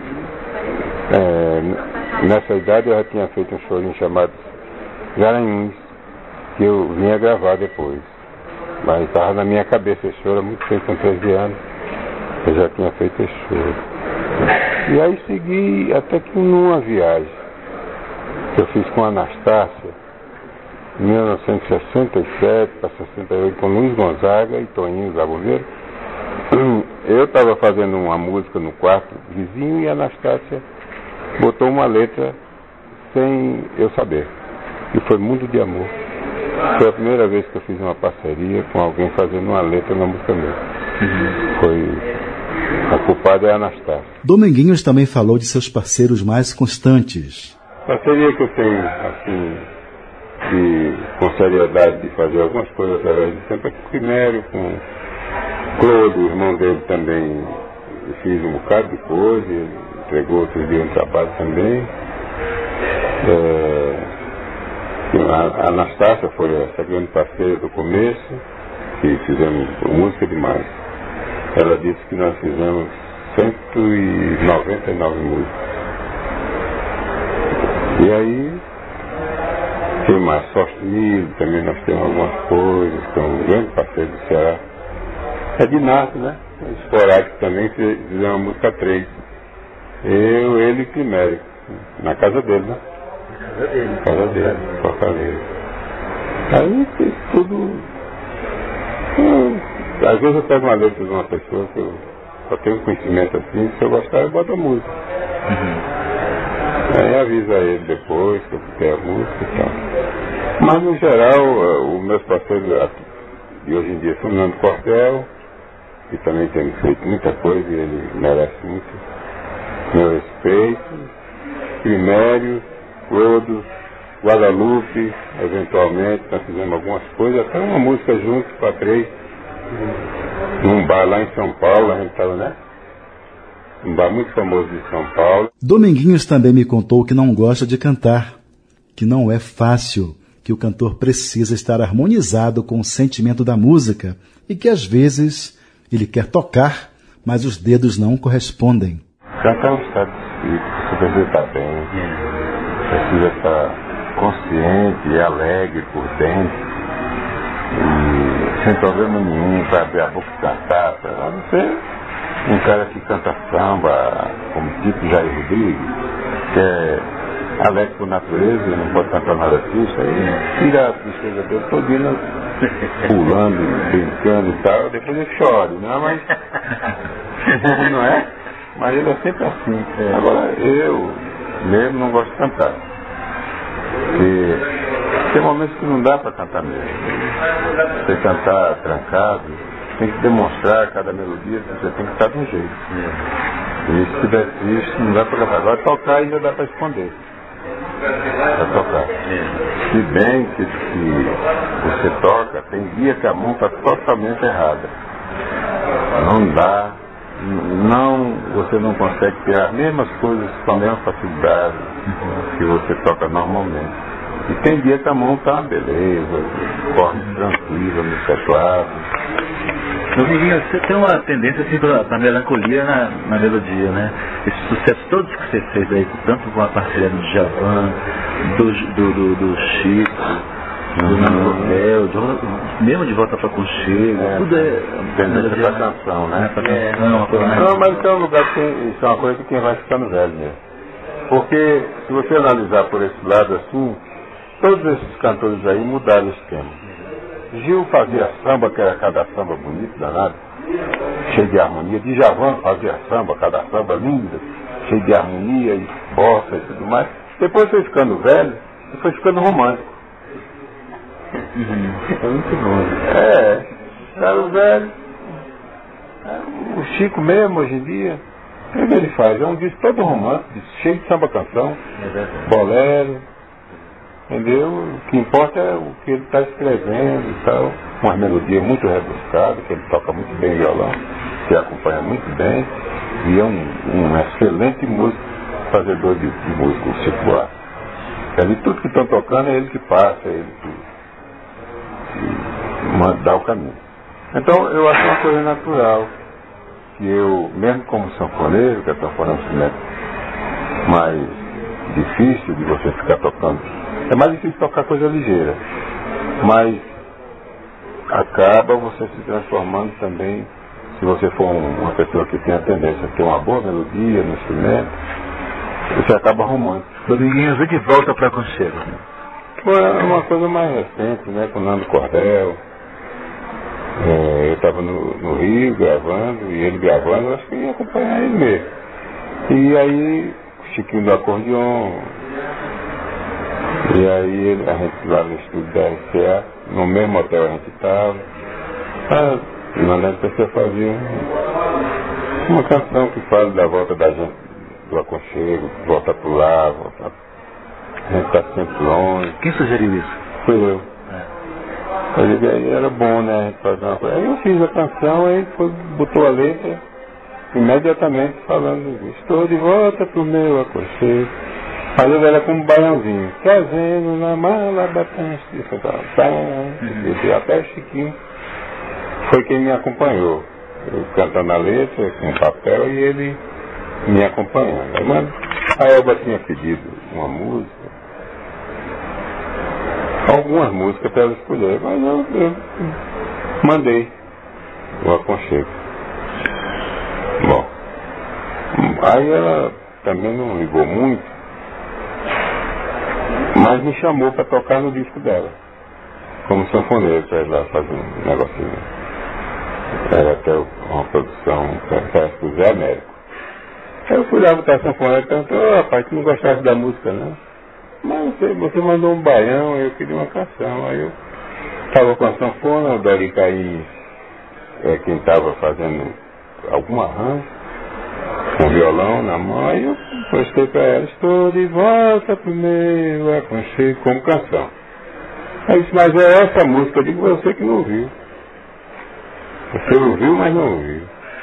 nessa idade eu já tinha feito um chorinho chamado Garanhuns, que eu vinha gravar depois. Mas estava na minha cabeça esse choro há muito tempo, com 13 anos. Eu já tinha feito esse choro. E aí segui até que numa viagem que eu fiz com a Anastácia, em 1967 para 68, com Luiz Gonzaga e Toninho Zagoveiro. Eu estava fazendo uma música no quarto vizinho e a Anastácia botou uma letra sem eu saber. E foi Mundo de Amor. Foi a primeira vez que eu fiz uma parceria com alguém fazendo uma letra na música minha. Foi... A culpada é a Anastácia. Dominguinhos também falou de seus parceiros mais constantes. Parceria que eu tenho, assim, com seriedade de fazer algumas coisas através de tempo, é com o Primério, com o Clodo, o irmão dele também. Eu fiz um bocado de coisa, ele entregou outro dia um trabalho também. A Anastácia foi essa grande parceira do começo, que fizemos música demais. Ela disse que nós fizemos 199 músicas. E aí, tem mais Sostenido, também nós temos algumas coisas, que é um grande parceiro do Ceará. É de Nato, né? Esporádico também, fizemos uma música 3. Eu, ele e Climério, na casa dele, né? Na casa dele, Fortaleza. Aí fez tudo. Às vezes eu pego uma letra de uma pessoa que eu só tenho conhecimento assim, se eu gostar eu boto a música. Aí avisa ele depois que eu quero a música e tal. Mas no geral, os meus parceiros de hoje em dia são o Nando Cordel, que também tem feito muita coisa e ele merece muito meu respeito. Primério, Clodo, Guadalupe, eventualmente, nós fizemos algumas coisas, até uma música junto para 3, num bar lá em São Paulo, a gente estava, né? Um bar muito famoso de São Paulo. Dominguinhos também me contou que não gosta de cantar, que não é fácil, que o cantor precisa estar harmonizado com o sentimento da música e que às vezes ele quer tocar, mas os dedos não correspondem. Cantar é um estado de espírito, você precisa estar bem, precisa estar consciente e alegre por dentro, e sem problema nenhum para abrir a boca e cantar, para não ser um cara que canta samba, como tipo Jair Rodrigues, que é alegre por natureza e não pode cantar nada triste, aí tira a tristeza dele todinha, pulando, brincando e tal, depois ele chora, não é? Mas não é? Mas ele é sempre assim. Agora, eu mesmo não gosto de cantar. Porque tem momentos que não dá para cantar mesmo. Você cantar trancado, tem que demonstrar cada melodia, você tem que estar de um jeito. E se estiver triste, não dá para cantar. Agora tocar ainda dá para esconder. Para tocar. Se bem que você toca, tem dia que a mão está totalmente errada. Não dá. Não, você não consegue ter as mesmas coisas com a mesma facilidade que você toca normalmente. E tem dia que a mão está uma beleza, corre tranquila no teclado. Dominguinho, você tem uma tendência assim para melancolia na melodia, né? Esses sucessos todos que você fez aí, tanto com a parceria do Djavan, do Chico, do Nando Cordel, mesmo de Volta para Conchego, tudo é tendência da canção, né? Não, mas tem um lugar que isso é uma coisa que quem vai ficando velho mesmo. Porque se você analisar por esse lado assim, todos esses cantores aí mudaram esse tema. Gil fazia samba, que era cada samba bonito, danado, cheio de harmonia. Djavan fazia samba, cada samba lindo, cheio de harmonia e bossa e tudo mais. Depois foi ficando velho e foi ficando romântico. É muito bom. Era o velho. O Chico mesmo, hoje em dia, o que ele faz? É um disco todo romântico, cheio de samba-canção, bolero. Entendeu? O que importa é o que ele está escrevendo e tal. Uma melodia muito rebuscada, que ele toca muito bem violão, que acompanha muito bem. E é um excelente músico, fazedor de música, o Chico Buarque. Ali tudo que estão tocando é ele que passa, é ele que dá o caminho. Então eu acho uma coisa natural, que eu, mesmo como sanfoneiro, que a sanfona é um instrumento mais difícil de você ficar tocando, é mais difícil tocar coisa ligeira, mas acaba você se transformando também, se você for uma pessoa que tem a tendência a ter uma boa melodia no instrumento, você acaba arrumando. Dominguinhos, vem de Volta para Conchego. Foi uma coisa mais recente, né, com o Nando Cordel. Eu estava no Rio gravando, e ele gravando, eu acho que ia acompanhar ele mesmo. E aí, Chiquinho do acordeon, E aí a gente lá no estúdio da RCA, no mesmo hotel a gente estava, e mandando a pessoa fazer uma canção que fala da volta da gente, do aconchego, volta pro lar, a gente está sempre longe. Quem sugeriu isso? Fui eu. Aí era bom, né, a gente fazer uma coisa. Aí eu fiz a canção, aí botou a letra, imediatamente falando, estou de volta pro meu aconchego. Fazendo ela como um baiãozinho, trazendo na mala bastante, até o Chiquinho foi quem me acompanhou. Eu cantando a letra, com papel, e ele me acompanhando. A Elba tinha pedido uma música, algumas músicas para ela escolher, mas eu mandei o aconchego. Bom, aí ela também não ligou muito, mas me chamou para tocar no disco dela, como sanfoneiro, para ir lá fazer um negocinho. Era até uma produção com o Zé Américo. Aí eu fui lá botar a sanfona e perguntou, rapaz, tu não gostasse da música, não? Mas você mandou um baião, eu queria uma canção. Aí eu estava com a sanfona, o Dori Caim quem estava fazendo algum arranjo, com violão na mão, aí eu postei para ela, estou de volta pro meu aconchego, como canção. Aí disse, mas é essa música, eu digo, você que não ouviu. Você ouviu, mas não ouviu.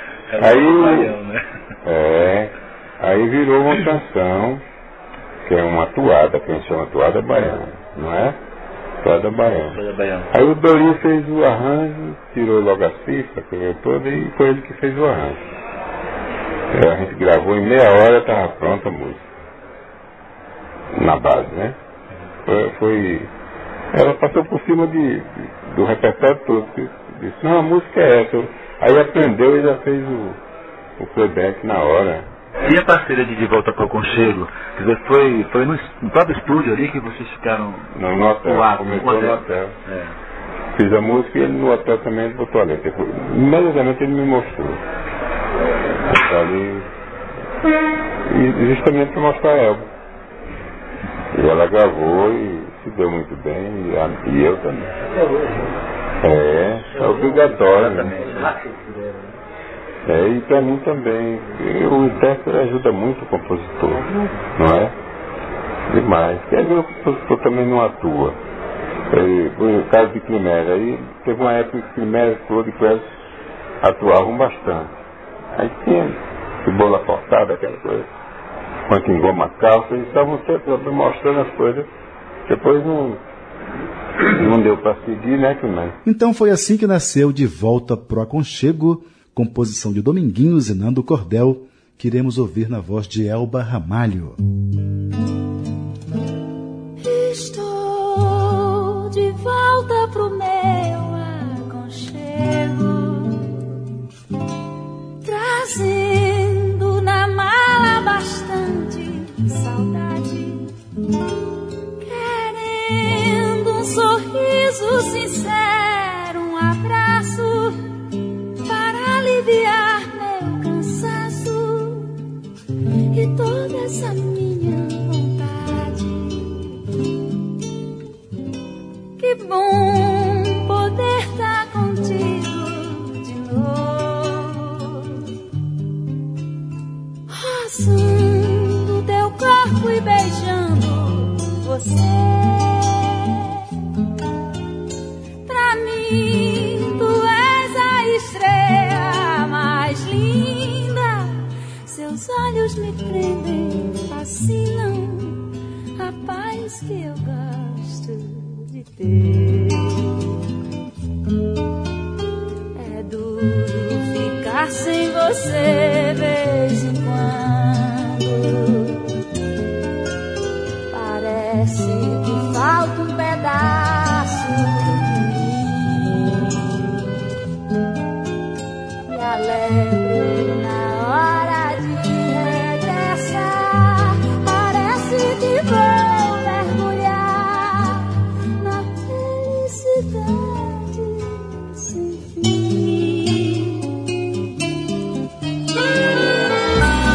Aí virou uma canção, que é uma toada, que a gente chama toada baiana, não é? Toada baiana. Aí o Dorinho fez o arranjo, tirou logo a cifra, pegou toda, e foi ele que fez o arranjo. A gente gravou em meia hora, estava pronta a música. Na base, né? Ela passou por cima do repertório todo. Disse, não, a música é essa. Aí aprendeu e já fez o playback na hora. E a parceira de Volta para o Aconchego? Quer dizer, foi no próprio estúdio ali que vocês ficaram... No hotel, começou no hotel. Fiz a música e ele no hotel também botou a letra. Imediatamente ele me mostrou. Ali, e justamente para mostrar a Elba. E ela gravou e se deu muito bem, e eu também. É obrigatório, né? E para mim também, o intérprete ajuda muito o compositor, não é? Demais. Quer dizer, o compositor também não atua. No caso de Climéria, aí teve uma época que Climéria e Claude Cléber atuavam bastante. Aí tinha cebola cortada, aquela coisa, quanto engoma a calça, eles estavam sempre mostrando as coisas. Depois não deu para seguir, né, Climéria? Então foi assim que nasceu De Volta pro Aconchego, composição de Dominguinhos e Nando Cordel, que iremos ouvir na voz de Elba Ramalho. Estou de volta pro meu aconchego, trazendo na mala bastante saudade, querendo um sorriso sincero, um abraço para aliviar meu cansaço e toda essa minha vontade. Que bom poder estar contigo de novo, roçando teu corpo e beijando você. Pra mim tu és a estrela mais linda, seus olhos me prendem, fascinam, a paz que eu gosto de ter. É duro ficar sem você vez em quando, parece que falta um pedaço de mim. Me alegro na hora de regressar, parece que vou mergulhar na felicidade sem fim.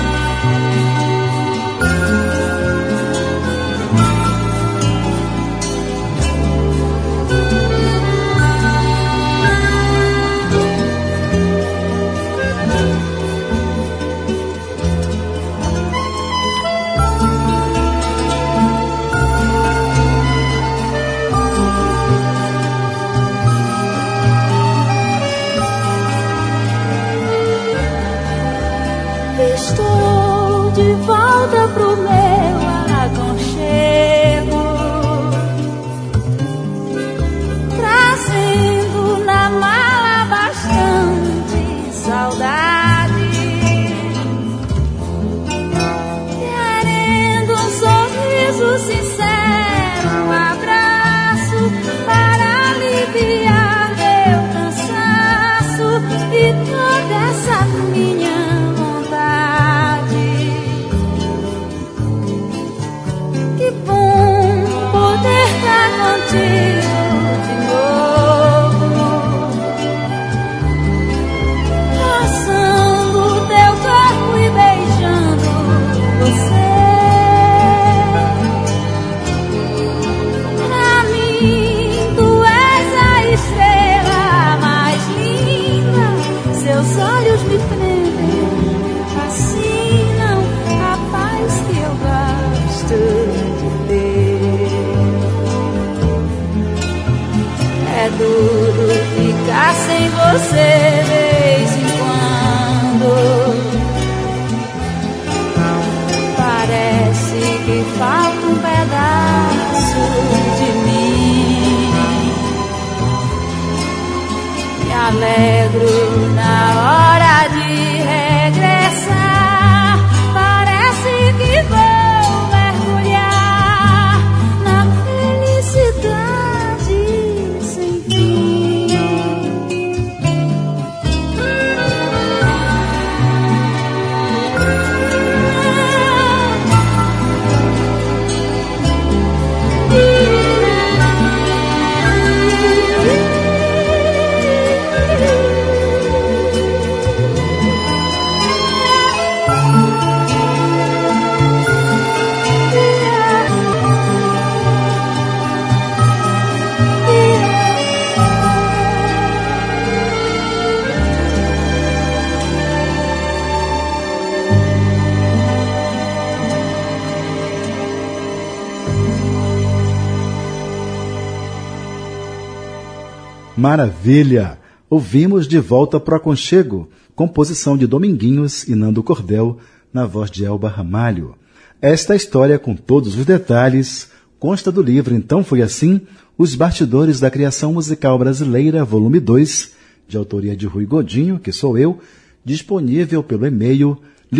de volta pro meu aconchego, trazendo na mala bastante saudade, querendo um sorriso sincero, um abraço para aliviar meu cansaço e toda essa minha vontade. Que bom poder estar contigo de novo, passando teu corpo e beijando você. Pra mim tu és a estrela mais linda, seus olhos me prendem, fascinam, a paz que eu gosto de ter. É duro ficar sem você de vez em quando, parece que falta um pedaço de mim. Me alegro na hora de regressar, parece que vou mergulhar na felicidade sem fim. Maravilha! Ouvimos De Volta pro Aconchego, composição de Dominguinhos e Nando Cordel, na voz de Elba Ramalho. Esta história, com todos os detalhes, consta do livro Então Foi Assim, Os Bastidores da Criação Musical Brasileira, volume 2, de autoria de Rui Godinho, que sou eu, disponível pelo e-mail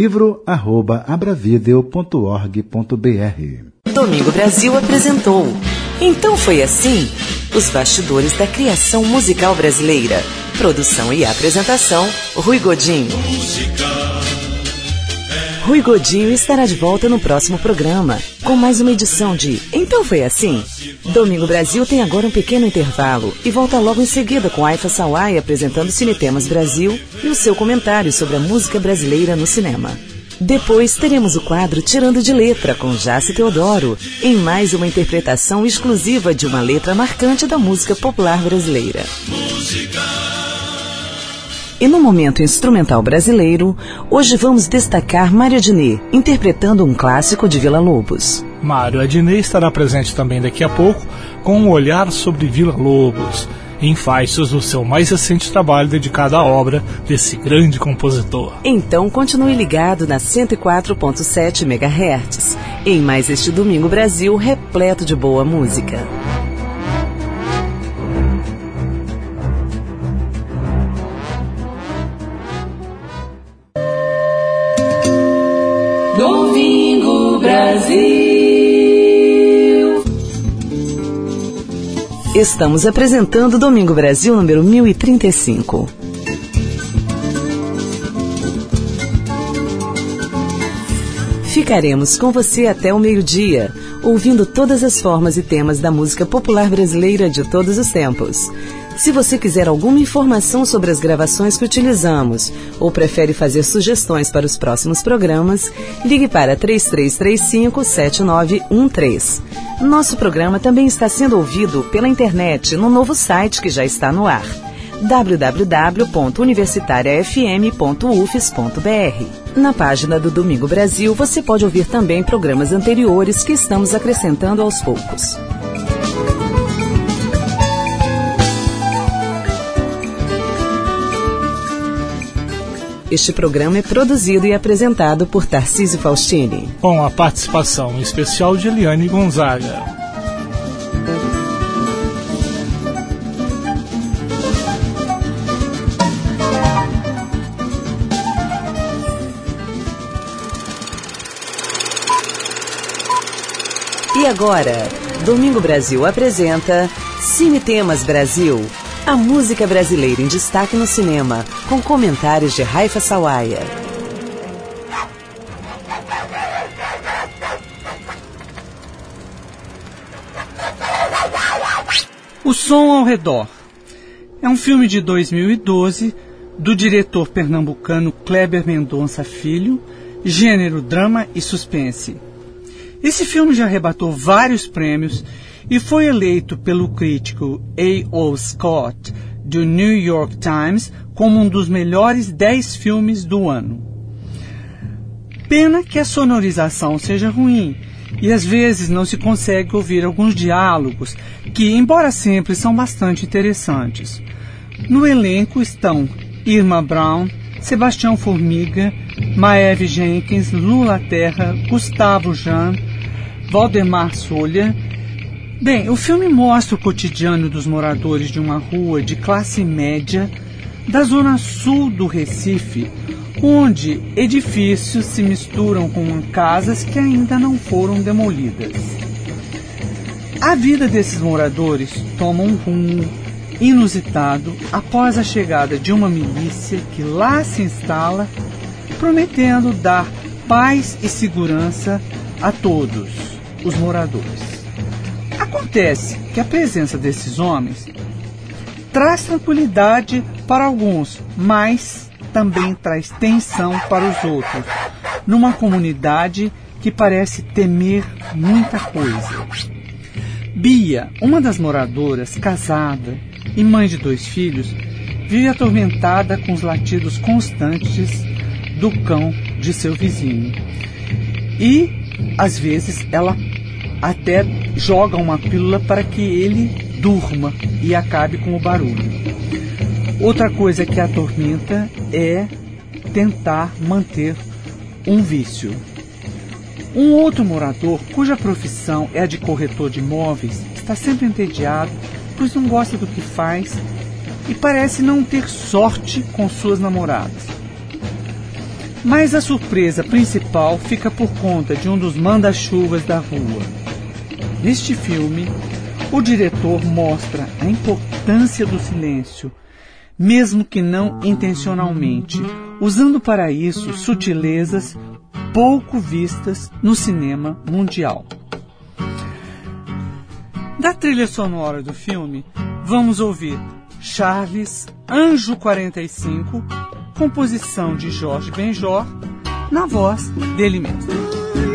livro@abravideo.org.br. Domingo Brasil apresentou Então Foi Assim, os bastidores da criação musical brasileira. Produção e apresentação, Rui Godinho. Rui Godinho estará de volta no próximo programa, com mais uma edição de Então Foi Assim. Domingo Brasil tem agora um pequeno intervalo e volta logo em seguida com Aifa Sawai apresentando Cinetemas Brasil e o seu comentário sobre a música brasileira no cinema. Depois teremos o quadro Tirando de Letra, com Jace Teodoro, em mais uma interpretação exclusiva de uma letra marcante da música popular brasileira. E no momento instrumental brasileiro, hoje vamos destacar Mário Adnet, interpretando um clássico de Villa-Lobos. Mário Adnet estará presente também daqui a pouco, com um olhar sobre Villa-Lobos, em faixas do seu mais recente trabalho dedicado à obra desse grande compositor. Então continue ligado na 104.7 MHz, em mais este Domingo Brasil repleto de boa música. Domingo Brasil. Estamos apresentando Domingo Brasil número 1035. Ficaremos com você até o meio-dia, ouvindo todas as formas e temas da música popular brasileira de todos os tempos. Se você quiser alguma informação sobre as gravações que utilizamos ou prefere fazer sugestões para os próximos programas, ligue para 3335-7913. Nosso programa também está sendo ouvido pela internet no novo site que já está no ar, www.universitariafm.ufes.br. Na página do Domingo Brasil você pode ouvir também programas anteriores que estamos acrescentando aos poucos. Este programa é produzido e apresentado por Tarcísio Faustini, com a participação especial de Eliane Gonzaga. E agora, Domingo Brasil apresenta Cine Temas Brasil, a música brasileira em destaque no cinema, com comentários de Raifa Sawaia. O Som ao Redor é um filme de 2012 do diretor pernambucano Kleber Mendonça Filho, gênero drama e suspense. Esse filme já arrebatou vários prêmios e foi eleito pelo crítico A.O. Scott, do New York Times, como um dos melhores 10 filmes do ano. Pena que a sonorização seja ruim e às vezes não se consegue ouvir alguns diálogos que, embora simples, são bastante interessantes. No elenco estão Irma Brown, Sebastião Formiga, Maeve Jenkins, Lula Terra, Gustavo Jan, Valdemar Solha. Bem, o filme mostra o cotidiano dos moradores de uma rua de classe média da zona sul do Recife, onde edifícios se misturam com casas que ainda não foram demolidas. A vida desses moradores toma um rumo inusitado após a chegada de uma milícia que lá se instala, prometendo dar paz e segurança a todos os moradores. Acontece que a presença desses homens traz tranquilidade para alguns, mas também traz tensão para os outros, numa comunidade que parece temer muita coisa. Bia, uma das moradoras, casada e mãe de 2 filhos, vive atormentada com os latidos constantes do cão de seu vizinho. E, às vezes, ela até joga uma pílula para que ele durma e acabe com o barulho. Outra coisa que a atormenta é tentar manter um vício. Um outro morador, cuja profissão é a de corretor de imóveis, está sempre entediado, pois não gosta do que faz e parece não ter sorte com suas namoradas. Mas a surpresa principal fica por conta de um dos manda-chuvas da rua. Neste filme, o diretor mostra a importância do silêncio, mesmo que não intencionalmente, usando para isso sutilezas pouco vistas no cinema mundial. Da trilha sonora do filme, vamos ouvir Charles, Anjo 45, composição de Jorge Benjor, na voz dele mesmo.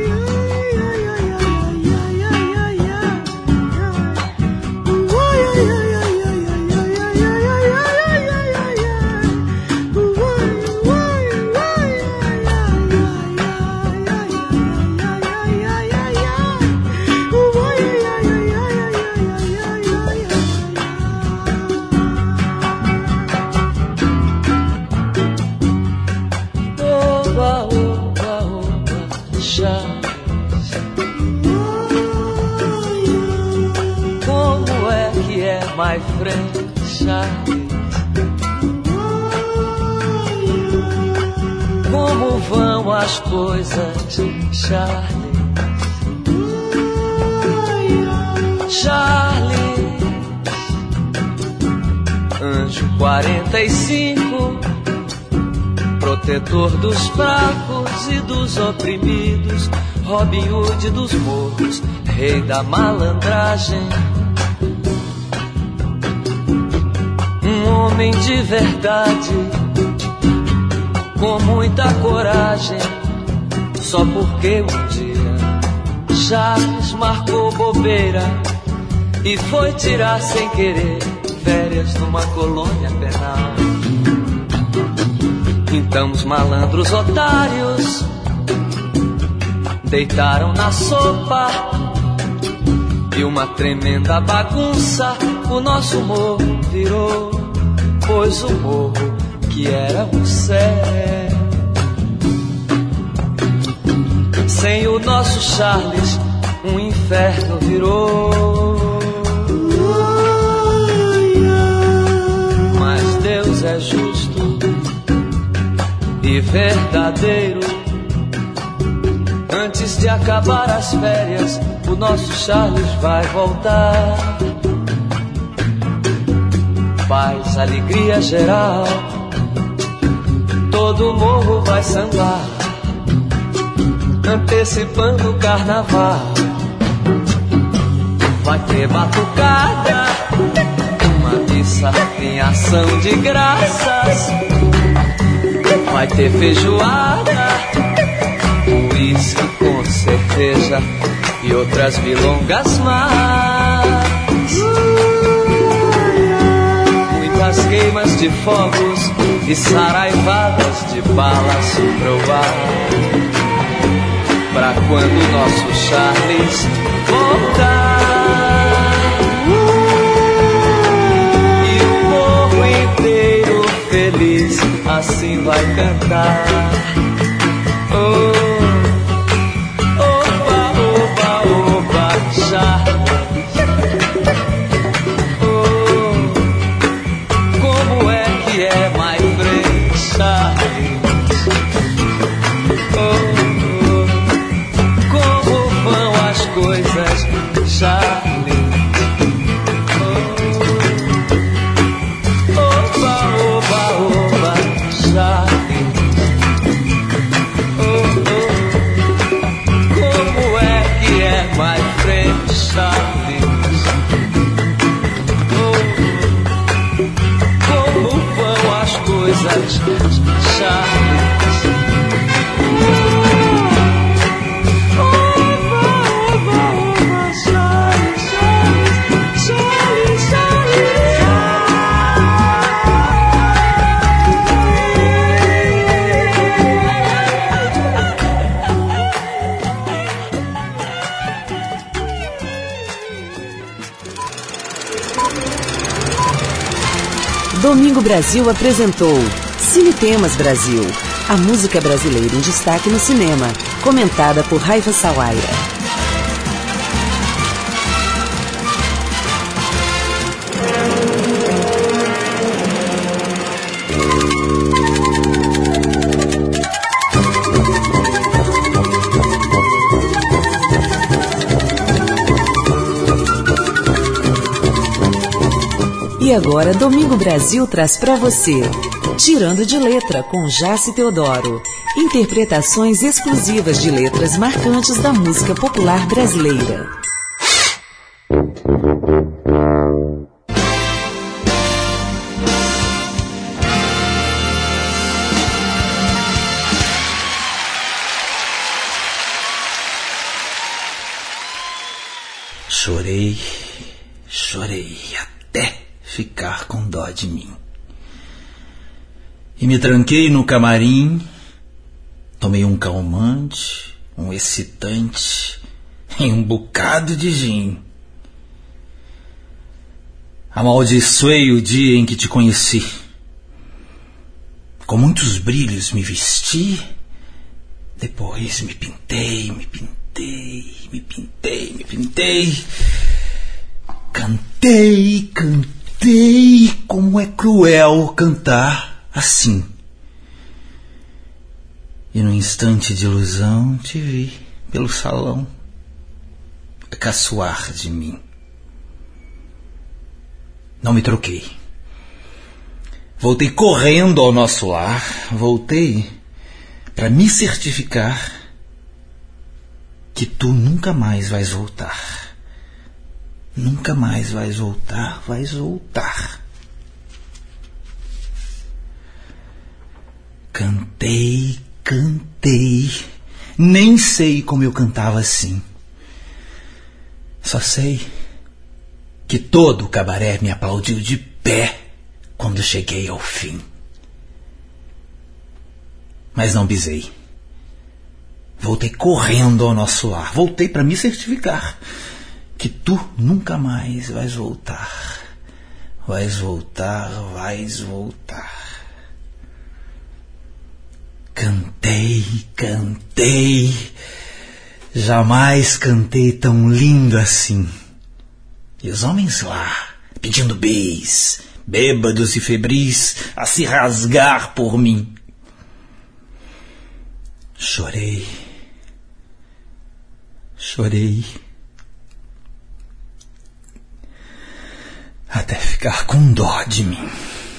My friend Charles, como vão as coisas, Charles? Charles, Anjo 45, protetor dos fracos e dos oprimidos, Robin Hood dos morros, rei da malandragem. Homem de verdade, com muita coragem, só porque um dia Charles marcou bobeira e foi tirar sem querer férias numa colônia penal. Então os malandros otários deitaram na sopa e uma tremenda bagunça o nosso morro virou. Pois o morro, que era um céu, Sem o nosso Charles, um inferno virou. Mas Deus é justo e verdadeiro. Antes de acabar as férias, o nosso Charles vai voltar. Paz, alegria geral, todo morro vai sambar, antecipando o carnaval. Vai ter batucada, uma missa em ação de graças. Vai ter feijoada, uísque com cerveja e outras milongas mais. Muitas queimas de fogos e saraivadas de balas pro ar. Pra quando nosso Charles voltar, e o morro inteiro feliz assim vai cantar. Oh, oba, oba, oba, Charles. Oh, como é que é, my friend Charles? Oh, como vão as coisas, Charles? Oh, oba, oba, oba, Charles. My friend Charles, oh, como vão as coisas, Charles? Domingo Brasil apresentou Cine Temas Brasil, a música brasileira em destaque no cinema, comentada por Raifa Sawaia. E agora, Domingo Brasil traz para você Tirando de Letra, com Jaci Teodoro. Interpretações exclusivas de letras marcantes da música popular brasileira. Chorei, chorei até ficar com dó de mim. E me tranquei no camarim, tomei um calmante, um excitante e um bocado de gin. Amaldiçoei o dia em que te conheci. Com muitos brilhos me vesti, depois me pintei, me pintei. Cantei, como é cruel cantar assim. E no instante de ilusão te vi pelo salão a caçoar de mim. Não me troquei. Voltei correndo ao nosso lar, voltei para me certificar que tu nunca mais vais voltar. Nunca mais vais voltar, vais voltar. Cantei, nem sei como eu cantava assim. Só sei que todo o cabaré me aplaudiu de pé quando cheguei ao fim. Mas não bisei. Voltei correndo ao nosso lar. Voltei para me certificar que tu nunca mais vais voltar. Vais voltar, vais voltar. Cantei, Jamais cantei tão lindo assim. E os homens lá, pedindo bis, bêbados e febris, a se rasgar por mim. Chorei. Chorei. Até ficar com dó de mim.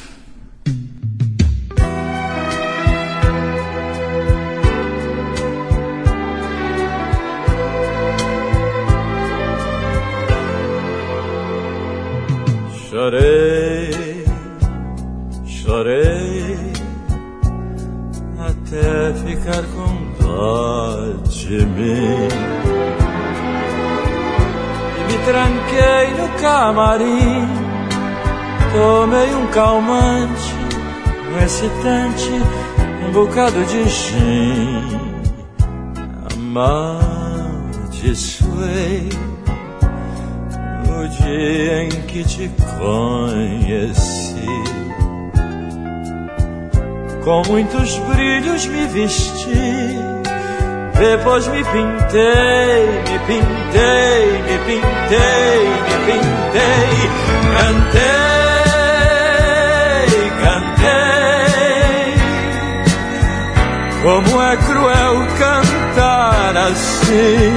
Chorei, chorei, até ficar com dó de mim. E me tranquei no camarim, tomei um calmante, um excitante, um bocado de gin. Amaldiçoei o dia em que te conheci. Com muitos brilhos me vesti, depois me pintei, me pintei, me pintei, me pintei. Cantei, cantei. Como é cruel cantar assim,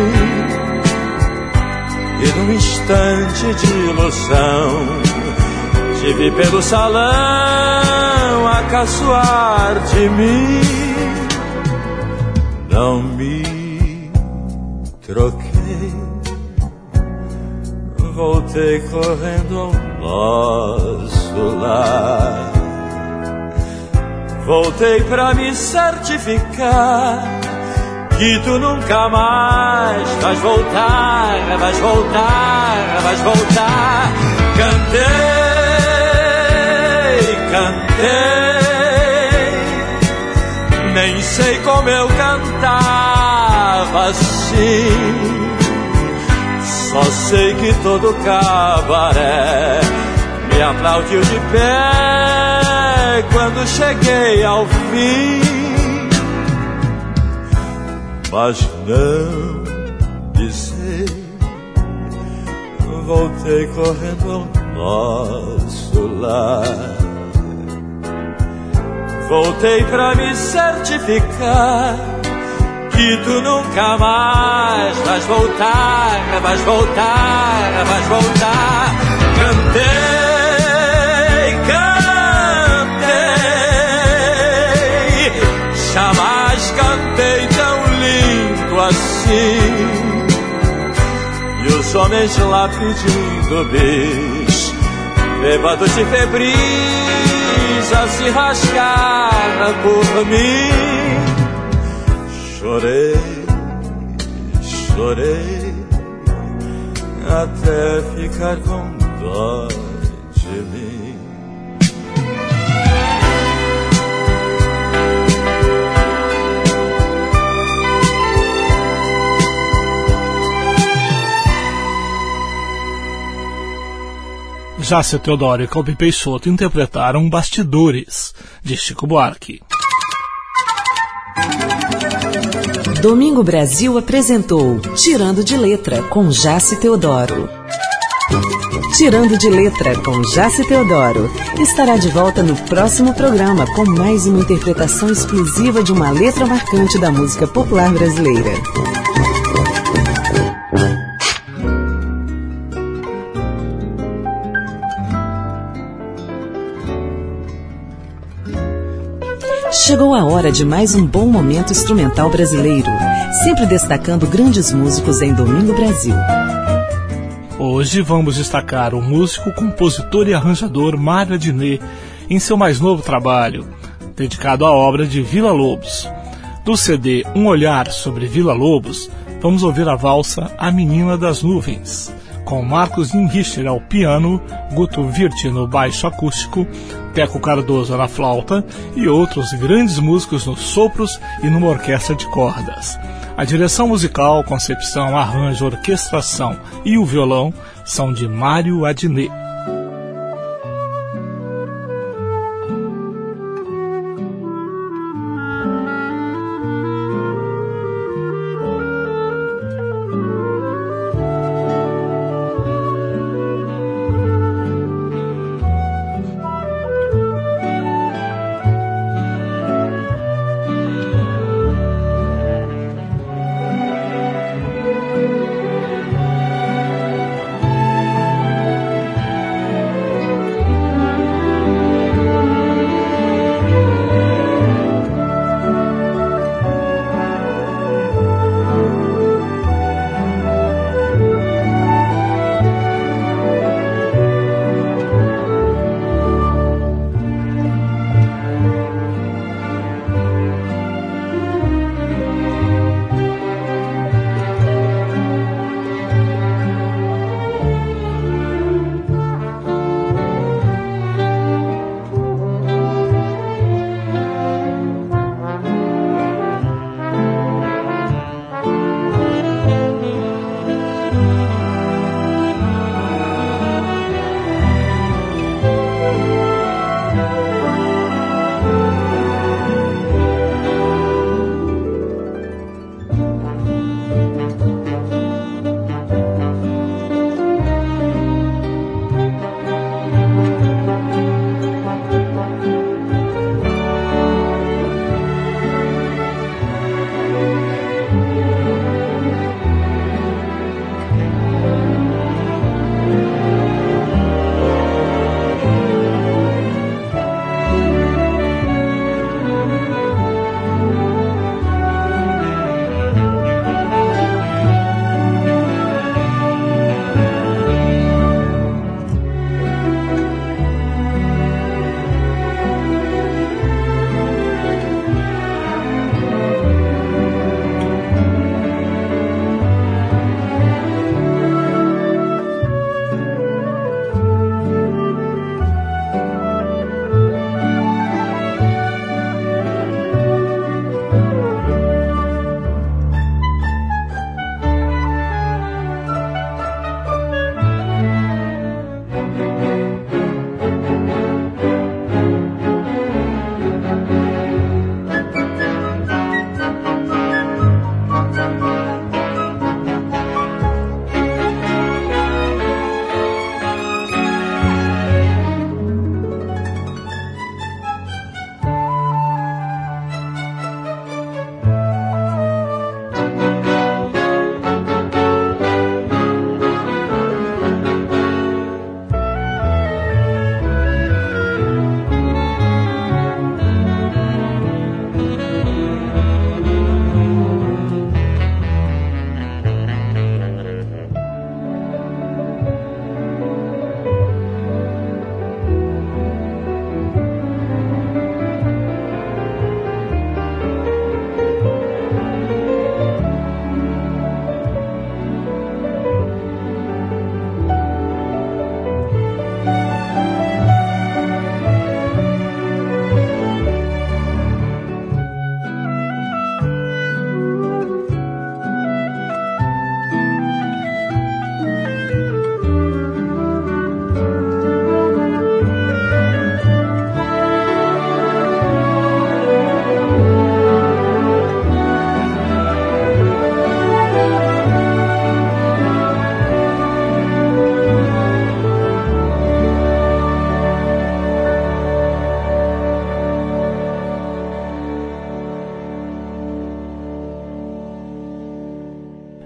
e num instante de ilusão te vi pelo salão a caçoar de mim. Não me troquei, voltei correndo ao nosso lar. Voltei pra me certificar que tu nunca mais vais voltar, vais voltar, vais voltar. Cantei, cantei, nem sei como eu cantava assim. Só sei que todo cabaré me aplaudiu de pé quando cheguei ao fim. Mas não dizer, voltei correndo ao nosso lar. Voltei pra me certificar que tu nunca mais vais voltar, vais voltar, vais voltar. Cantei, cantei, jamais cantei tão lindo assim. E os homens lá pedindo bis, bêbados e febris, a se rasgar por mim. Chorei, chorei, até ficar com dó de mim. Jácia Teodoro e Calbi Peixoto interpretaram Bastidores, de Chico Buarque. Domingo Brasil apresentou Tirando de Letra, com Jácia Teodoro. Tirando de Letra, com Jácia Teodoro, estará de volta no próximo programa com mais uma interpretação exclusiva de uma letra marcante da música popular brasileira. Chegou a hora de mais um bom momento instrumental brasileiro, sempre destacando grandes músicos em Domingo Brasil. Hoje vamos destacar o músico, compositor e arranjador Mário Adnet em seu mais novo trabalho, dedicado à obra de Vila Lobos. Do CD Um Olhar sobre Vila Lobos, vamos ouvir a valsa A Menina das Nuvens, com Marcos Richter ao piano, Guto Virti no baixo acústico, Teco Cardoso na flauta e outros grandes músicos nos sopros e numa orquestra de cordas. A direção musical, concepção, arranjo, orquestração e o violão são de Mário Adnet.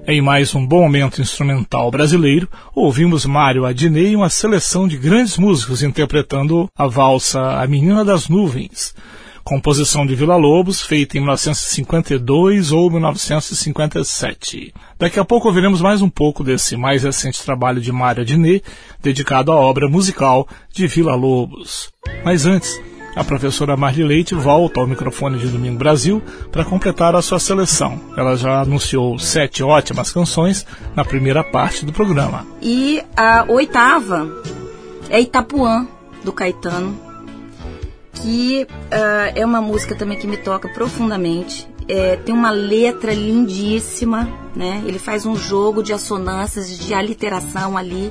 Em mais um bom momento instrumental brasileiro, ouvimos Mário Adnet e uma seleção de grandes músicos interpretando a valsa A Menina das Nuvens, composição de Villa-Lobos, feita em 1952 ou 1957. Daqui a pouco ouviremos mais um pouco desse mais recente trabalho de Mário Adnet, dedicado à obra musical de Villa-Lobos. Mas antes, a professora Marli Leite volta ao microfone de Domingo Brasil para completar a sua seleção. Ela já anunciou 7 ótimas canções na primeira parte do programa. E a 8ª é Itapuã, do Caetano, que é uma música também que me toca profundamente. Tem uma letra lindíssima, né? Ele faz um jogo de assonâncias, de aliteração ali.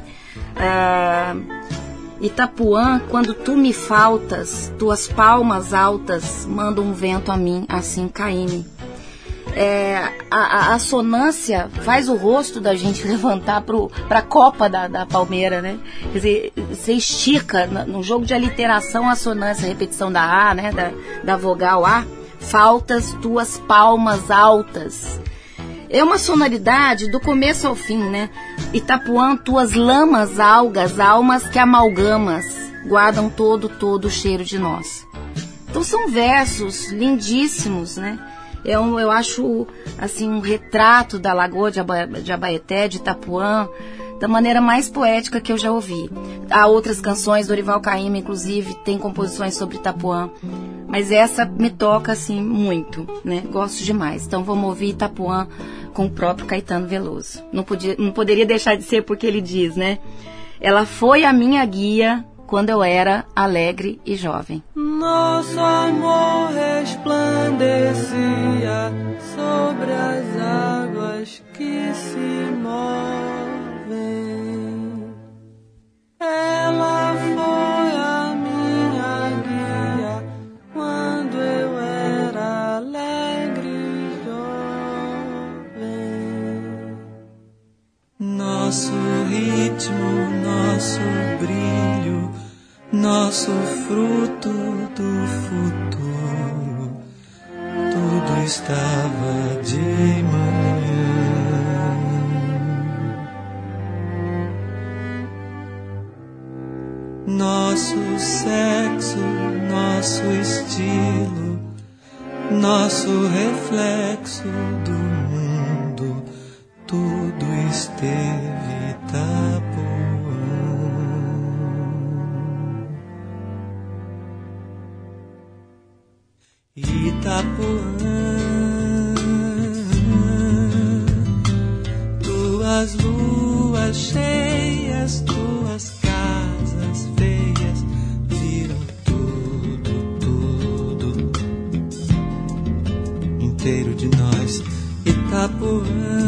Itapuã, quando tu me faltas, tuas palmas altas mandam um vento a mim, assim caí-me. A assonância faz o rosto da gente levantar para a copa da palmeira, né? Quer dizer, você estica no jogo de aliteração a assonância, a repetição da A, né? Da vogal A, faltas tuas palmas altas. É uma sonoridade do começo ao fim, né? Itapuã, tuas lamas, algas, almas que amalgamas, guardam todo o cheiro de nós. Então são versos lindíssimos, né? Eu acho, assim, um retrato da Lagoa de Abaeté, de Itapuã, da maneira mais poética que eu já ouvi. Há outras canções, Dorival Caymmi, inclusive, tem composições sobre Itapuã. Mas essa me toca, assim, muito, né? Gosto demais. Então vamos ouvir Itapuã com o próprio Caetano Veloso. Não poderia deixar de ser porque ele diz, né? Ela foi a minha guia quando eu era alegre e jovem. Nosso amor resplandecia sobre as águas que se movem. Ela foi a minha guia quando eu era alegre e jovem. Nosso ritmo, nosso brilho, nosso fruto do futuro, tudo estava de manhã. Nosso sexo, nosso estilo, nosso reflexo do mundo, tudo esteve Itapuã. Itapuã, tuas luas cheias, tuas casas feias viram tudo inteiro de nós. Itapuã,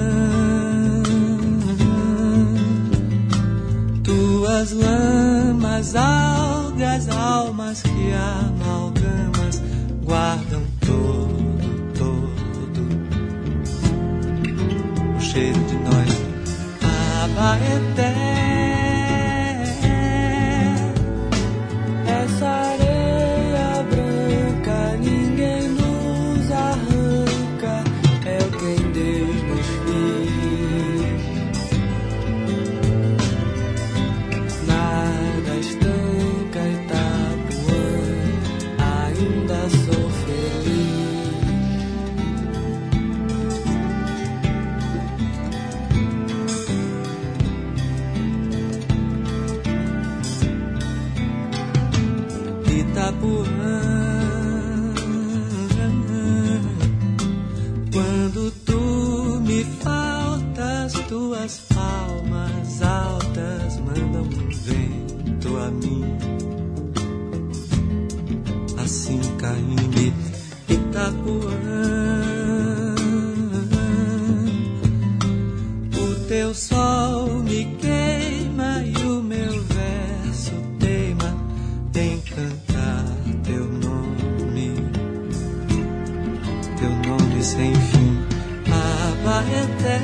tuas lamas, algas, almas que amalgamas guardam todo o cheiro de nós. Abaeté, essa areia branca ninguém nos arranca, é o que Deus nos fez. Nada estanca Itapuã, ainda sou feliz. Itapuã, quando tu me faltas, tuas palmas altas mandam um vento a mim, assim caí-me. Itapuã, o teu sol me queima e o meu verso teima em cantar teu nome sem fim. Abaeté,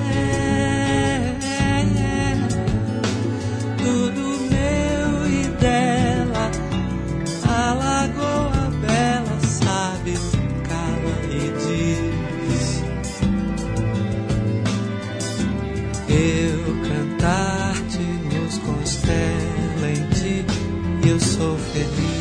tudo meu e dela, a lagoa bela sabe, cala e diz. Eu cantar-te nos constela em ti, e eu sou feliz.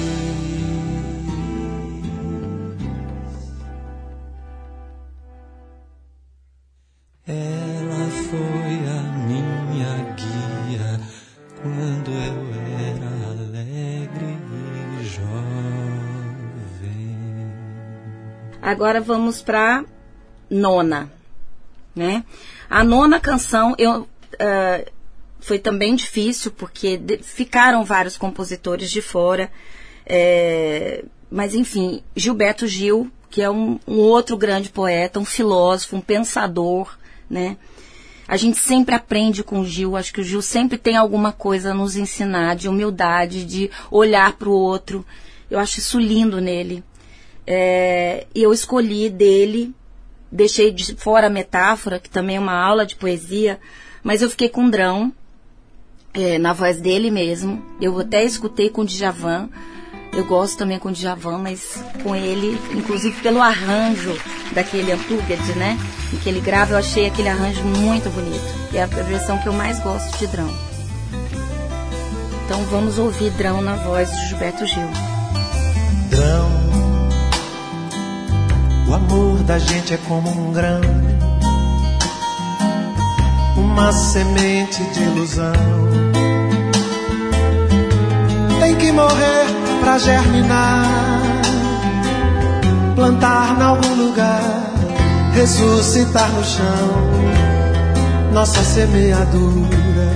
Ela foi a minha guia quando eu era alegre e jovem. Agora vamos para nona, né? A nona canção foi também difícil porque ficaram vários compositores de fora, mas enfim, Gilberto Gil, que é um outro grande poeta, um filósofo, um pensador, né? A gente sempre aprende com o Gil, acho que o Gil sempre tem alguma coisa a nos ensinar, de humildade, de olhar para o outro. Eu acho isso lindo nele. E eu escolhi dele, deixei de fora a Metáfora, que também é uma aula de poesia, mas eu fiquei com Drão, na voz dele mesmo. Eu até escutei com o Djavan. Eu gosto também com o Djavan, mas com ele, inclusive pelo arranjo daquele Unplugged, né? Em que ele grava, eu achei aquele arranjo muito bonito. E é a versão que eu mais gosto de Drão. Então vamos ouvir Drão na voz de Gilberto Gil. Drão, o amor da gente é como um grão, uma semente de ilusão. Tem que morrer pra germinar, plantar em algum lugar, ressuscitar no chão nossa semeadura.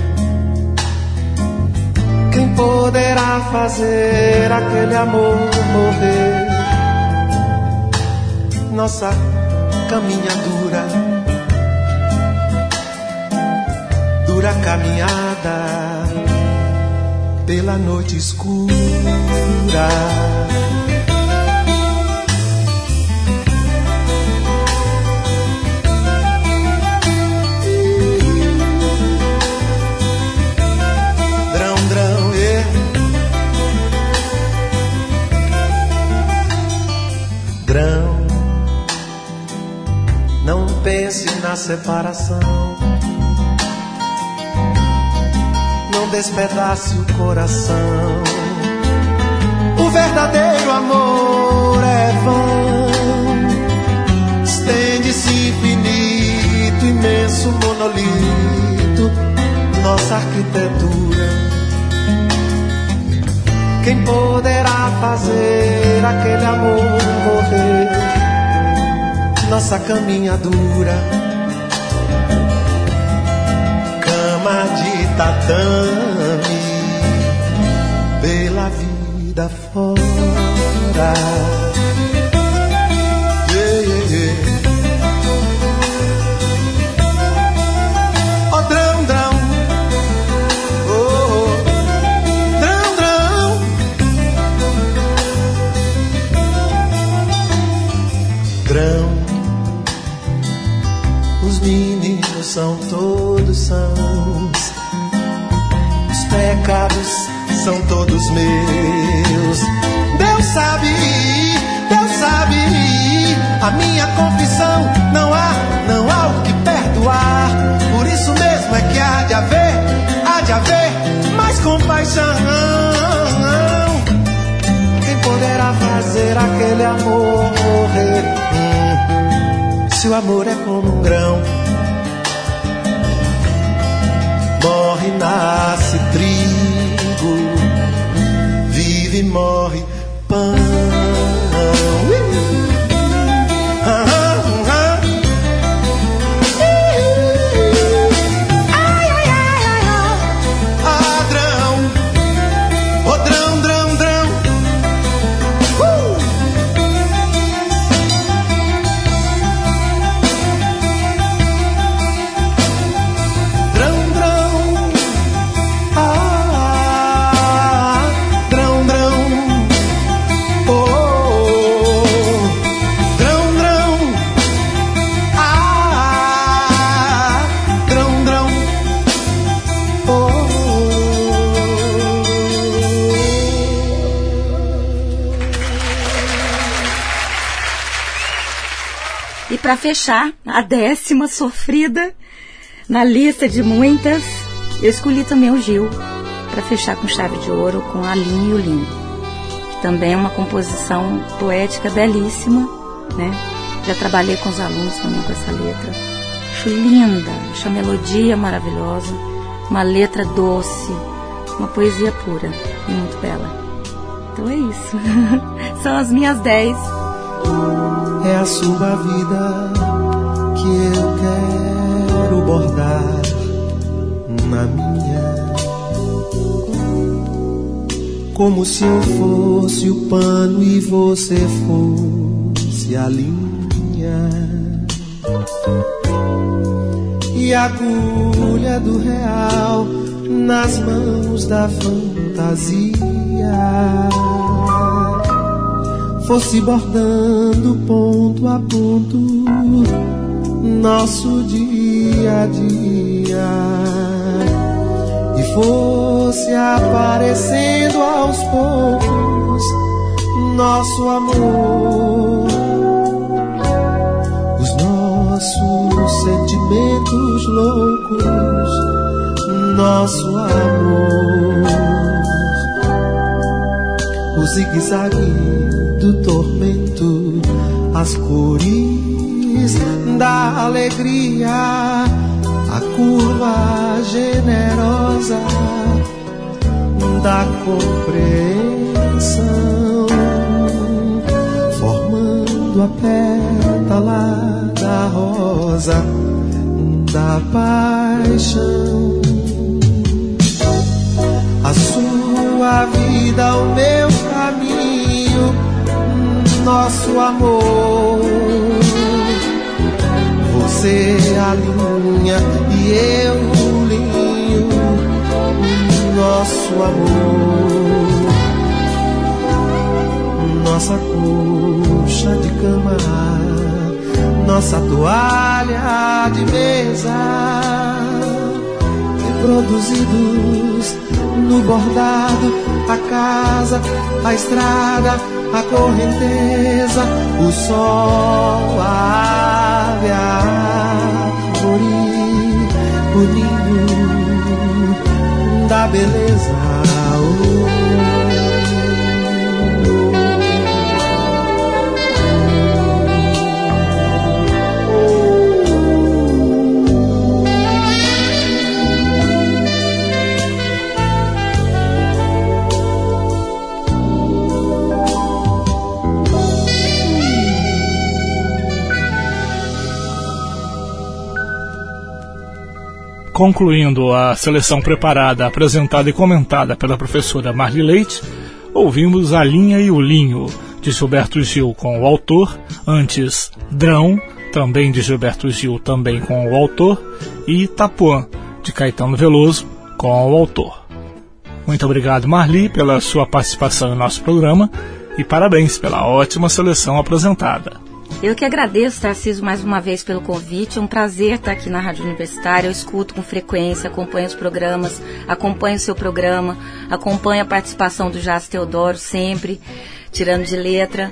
Quem poderá fazer aquele amor morrer? Nossa caminhadura, dura caminhada pela noite escura. Drão, drão, Drão, não pense na separação, não despedace o coração. O verdadeiro amor é vão, estende-se infinito, imenso monolito, nossa arquitetura. Quem poderá fazer aquele amor morrer? Nossa caminhadura, cama de tatame, pela vida fora. Yeah, yeah, yeah. Oh, drão, drão, oh, drão, drão. Drão, os meninos são todos sãos, os pecados são todos meus. Deus sabe, a minha confissão não há o que perdoar. Por isso mesmo é que há de haver mais compaixão. Quem poderá fazer aquele amor morrer? Se o amor é como um grão, morre, nasce trigo, vive e morre pão. Para fechar, a 10ª sofrida, Na lista de muitas, eu escolhi também o Gil, para fechar com chave de ouro, com A Linha e o Linho, que também é uma composição poética belíssima, né? Já trabalhei com os alunos também com essa letra. Acho linda, acho a melodia maravilhosa, uma letra doce, uma poesia pura e muito bela. Então é isso. São as minhas 10. É a sua vida que eu quero bordar na minha, como se eu fosse o pano e você fosse a linha, e a agulha do real nas mãos da fantasia fosse bordando ponto a ponto nosso dia a dia, e fosse aparecendo aos poucos nosso amor, os nossos sentimentos loucos, nosso amor, o zigue-zague do tormento, as cores da alegria, a curva generosa da compreensão, formando a pétala da rosa da paixão. A sua vida, o meu caminho, nosso amor, você a linha e eu o linho, nosso amor, nossa coxa de cama, nossa toalha de mesa, reproduzidos no bordado, a casa, a estrada, a correnteza, o sol, a ave, a árvore, o ninho da beleza. Concluindo a seleção preparada, apresentada e comentada pela professora Marli Leite, ouvimos A Linha e o Linho, de Gilberto Gil com o autor, antes Drão, também de Gilberto Gil, também com o autor, e Itapuã, de Caetano Veloso, com o autor. Muito obrigado, Marli, pela sua participação em nosso programa e parabéns pela ótima seleção apresentada. Eu que agradeço, Tarcísio, mais uma vez pelo convite. É um prazer estar aqui na Rádio Universitária. Eu escuto com frequência, acompanho os programas, acompanho o seu programa, acompanho a participação do Jássio Teodoro sempre, tirando de letra.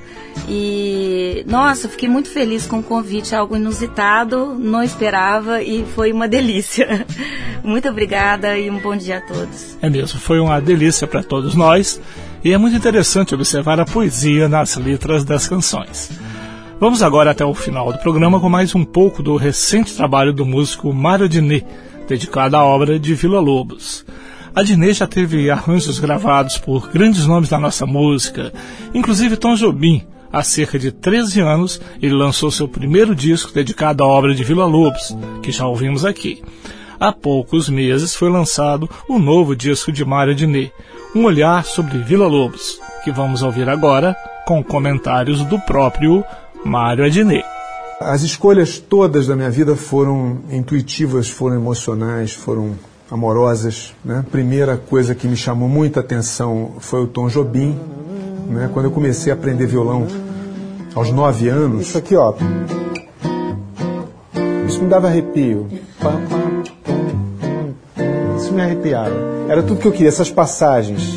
E, nossa, fiquei muito feliz com o convite, algo inusitado, não esperava e foi uma delícia. Muito obrigada e um bom dia a todos. É mesmo, foi uma delícia para todos nós e é muito interessante observar a poesia nas letras das canções. Vamos agora até o final do programa com mais um pouco do recente trabalho do músico Mário Adnet, dedicado à obra de Villa-Lobos. Adnet já teve arranjos gravados por grandes nomes da nossa música, inclusive Tom Jobim. Há cerca de 13 anos, ele lançou seu primeiro disco dedicado à obra de Villa-Lobos, que já ouvimos aqui. Há poucos meses foi lançado o novo disco de Mário Adnet, Um Olhar sobre Villa-Lobos, que vamos ouvir agora com comentários do próprio Mário Adnet. As escolhas todas da minha vida foram intuitivas, foram emocionais, foram amorosas, né? Primeira coisa que me chamou muita atenção foi o Tom Jobim, né? Quando eu comecei a aprender violão aos 9 anos. Isso aqui, ó. Isso me dava arrepio. Isso me arrepiava. Era tudo que eu queria, essas passagens.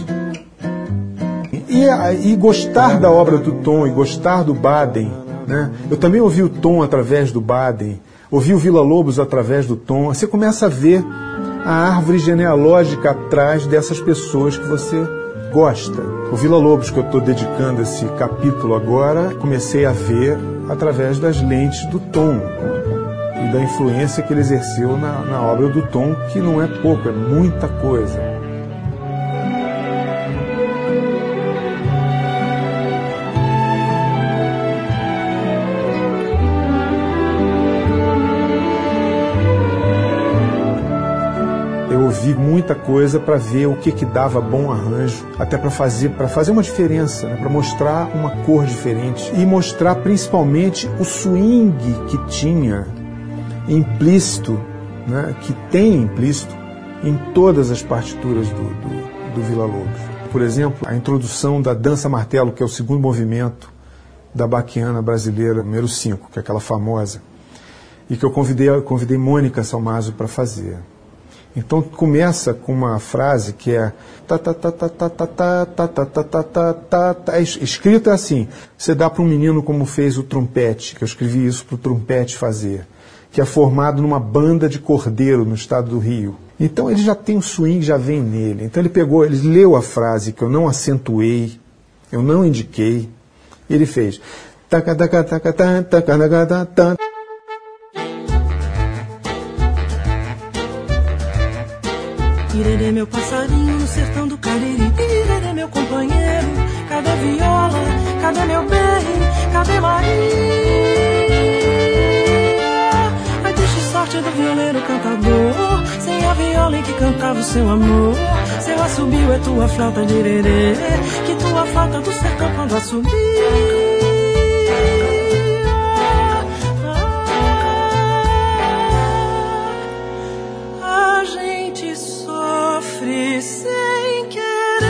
E gostar da obra do Tom e gostar do Baden, né? Eu também ouvi o Tom através do Baden, ouvir o Vila Lobos através do Tom, você começa a ver a árvore genealógica atrás dessas pessoas que você gosta. O Vila Lobos, que eu estou dedicando esse capítulo agora, comecei a ver através das lentes do Tom e da influência que ele exerceu na obra do Tom, que não é pouco, é muita coisa. ouvi muita coisa para ver o que dava bom arranjo, até para fazer uma diferença, né? Para mostrar uma cor diferente e mostrar principalmente o swing que tinha implícito, né? Que tem implícito em todas as partituras do Vila Lobos. Por exemplo, a introdução da dança martelo, que é o segundo movimento da Baquiana brasileira, número 5, que é aquela famosa, e que eu convidei Mônica Salmazo para fazer. Então começa com uma frase que é escrita assim, você dá para um menino como fez o trompete, que eu escrevi isso para o trompete fazer, que é formado numa banda de cordeiro no estado do Rio. Então ele já tem um swing, já vem nele. Então ele leu a frase que eu não acentuei, eu não indiquei, e ele fez Irerê, meu passarinho no sertão do Cariri. Irerê, meu companheiro, cadê viola? Cadê meu bem? Cadê Maria? Ai, deixe sorte do violeiro cantador, sem a viola em que cantava o seu amor. Seu assobio é tua flauta de irerê, que tua flauta do sertão quando assobia. Sem querer,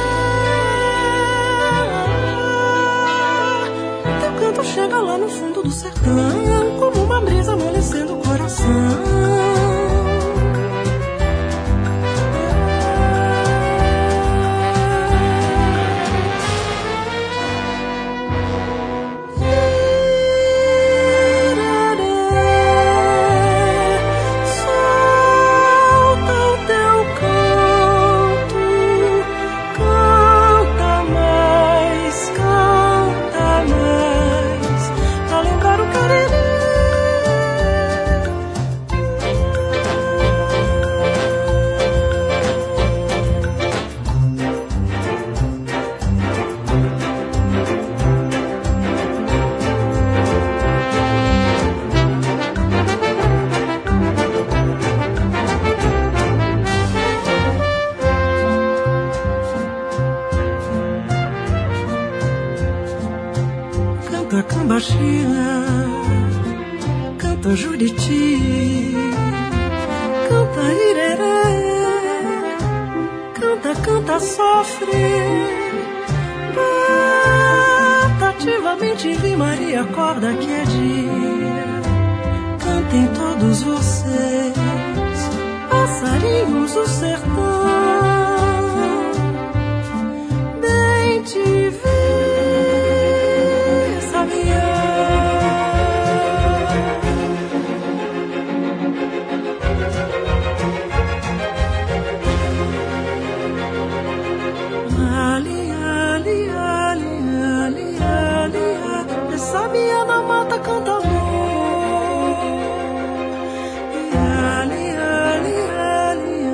teu canto chega lá no fundo do sertão, como uma brisa amolecendo o coração. Canta Cambaxila, canta Juriti, canta Irerê, canta, sofre. Batativamente vi Maria, acorda que é dia. Cantem todos vocês, passarinhos do sertão. Bem te vi. Sabia na mata canta amor. Ali, ali, ali,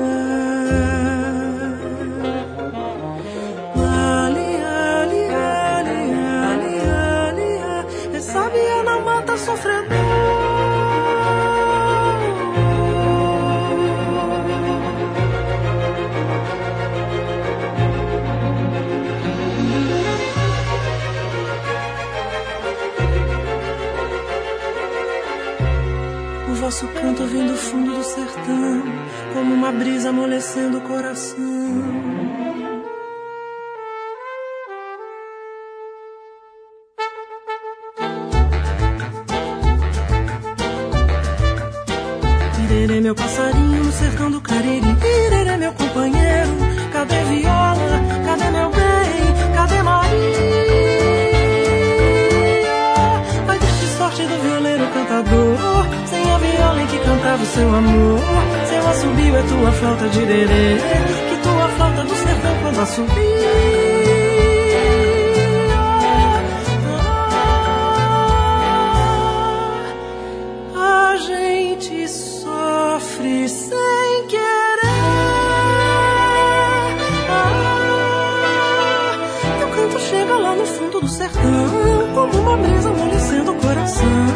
ali, ali, ali, ali, sabia na mata sofredor. O vosso canto vem do fundo do sertão, como uma brisa amolecendo o coração. Irerê, meu passarinho no sertão do Cariri. Irerê, meu companheiro, cadê viola? Cadê meu bem? Cadê Maria? Vai deixe sorte do violeiro cantador, sem a escutava o seu amor. Seu assobio é tua flauta de lerê, que tua flauta do sertão quando assobia. A gente sofre sem querer. Teu canto chega lá no fundo do sertão, como uma brisa amolecendo o coração.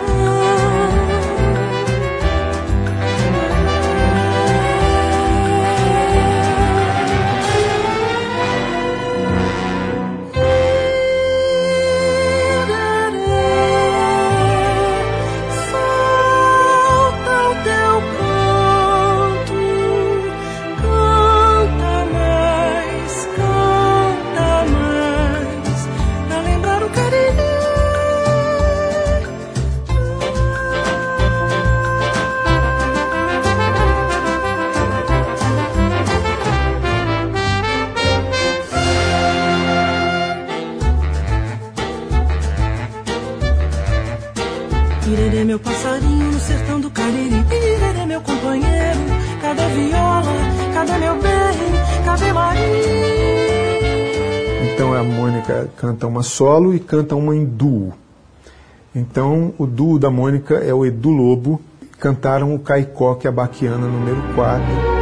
Irerê, meu passarinho no sertão do Cariri. Irerê, meu companheiro, cadê viola? Cadê meu bem? Cadê Maria? Então a Mônica canta uma solo e canta uma em duo. Então o duo da Mônica é o Edu Lobo. Cantaram o Caicó, que é a baquiana número 4.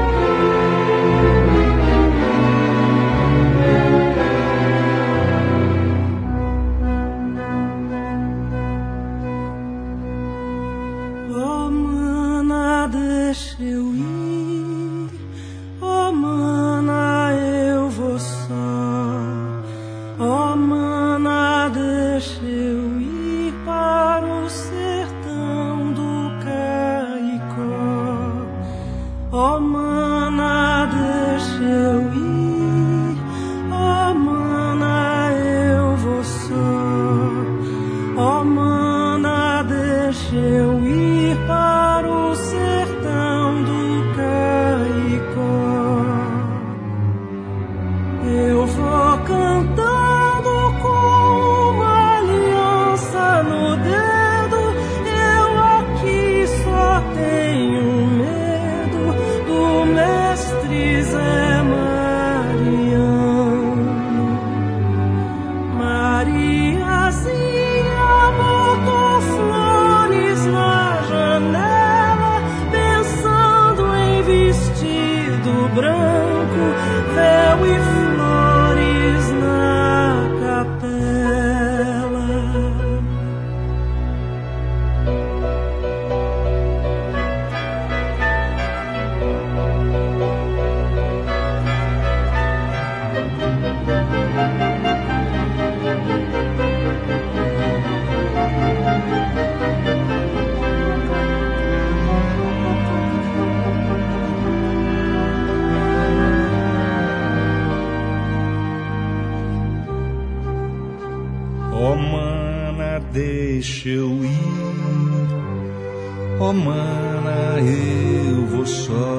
Oh, mana, deixa eu ir. Oh, mana, eu vou só.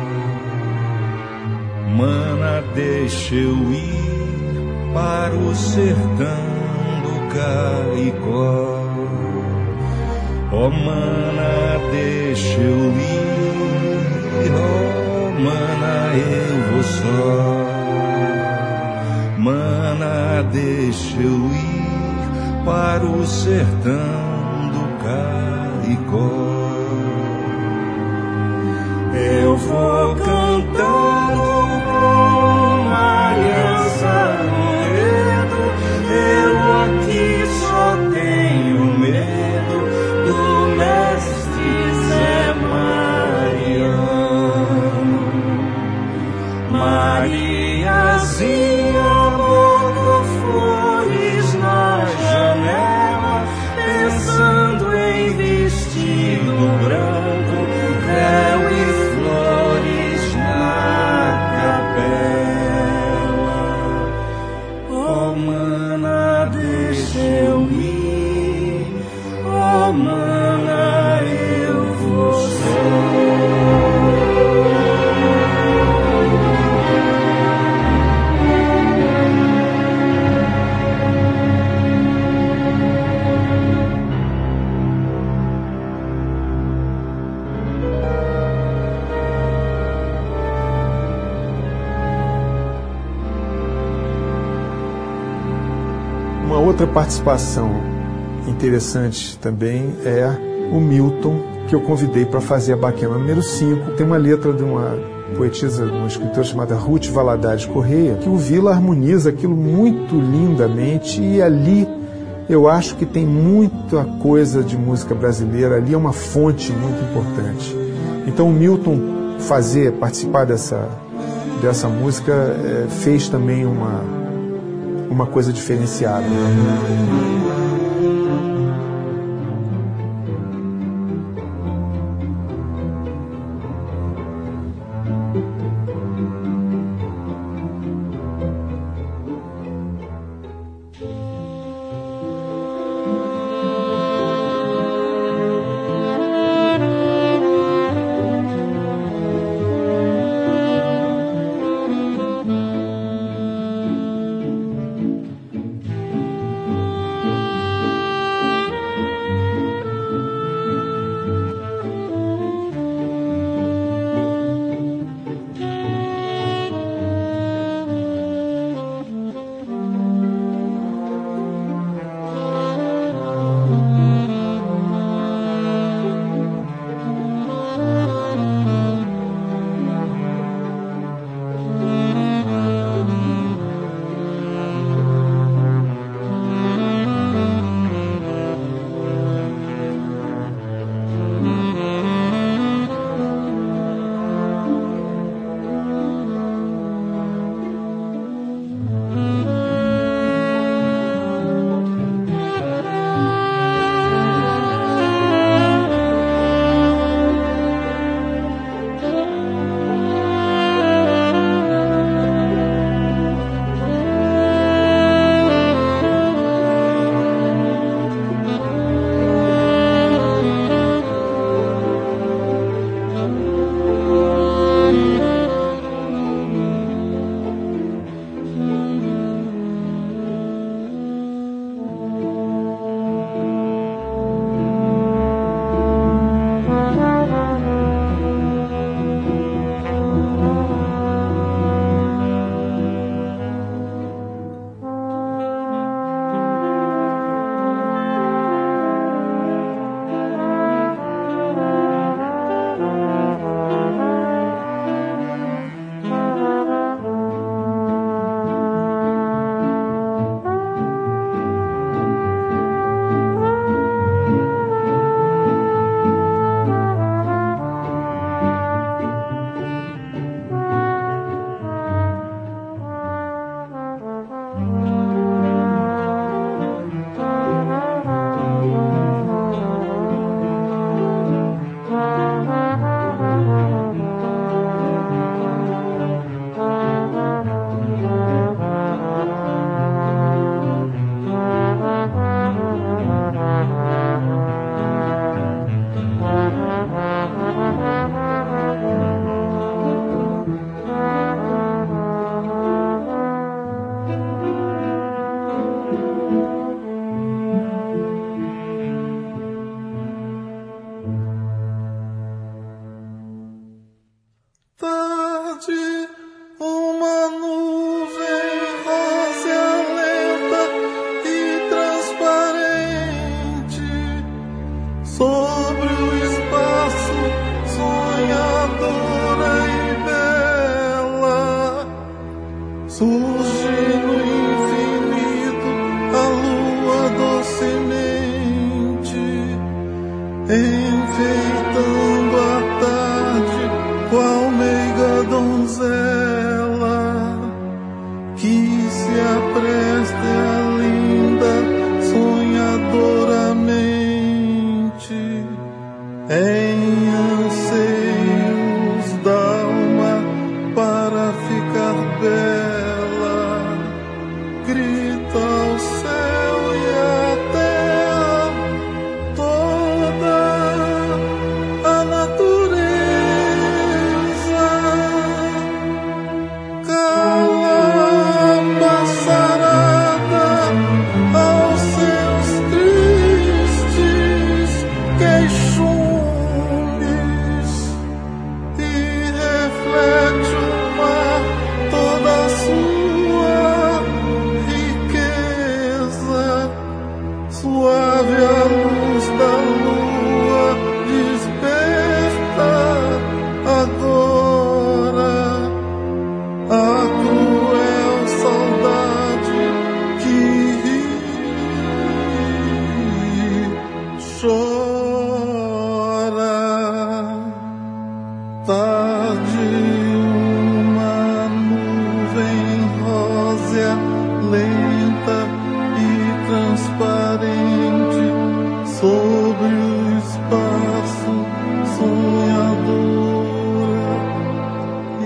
Mana, deixa eu ir para o sertão do Caicó. Oh, mana, deixa eu ir. Oh, mana, eu vou só. Mana, deixa eu ir para o sertão do Caicó. Eu vou cantando com uma aliança no dedo. Eu aqui só tenho medo do mestre Zé Mariano. Mariazinha, flores na janela, pensando em vestido branco, véu e flores outra participação interessante também é o Milton, que eu convidei para fazer a Baquena número 5. Tem uma letra de uma poetisa, uma escritora chamada Ruth Valadares Correia, que o Vila harmoniza aquilo muito lindamente, e ali eu acho que tem muita coisa de música brasileira, ali é uma fonte muito importante. Então o Milton participar dessa música fez também uma coisa diferenciada. enfeitando a tarde, qual meiga donzela que se apreste a linda sonhadoramente em anseios d'alma para ficar bela, grita ao céu e à terra toda a natureza tarde, uma nuvem rósea, lenta e transparente, sobre o espaço sonhadora e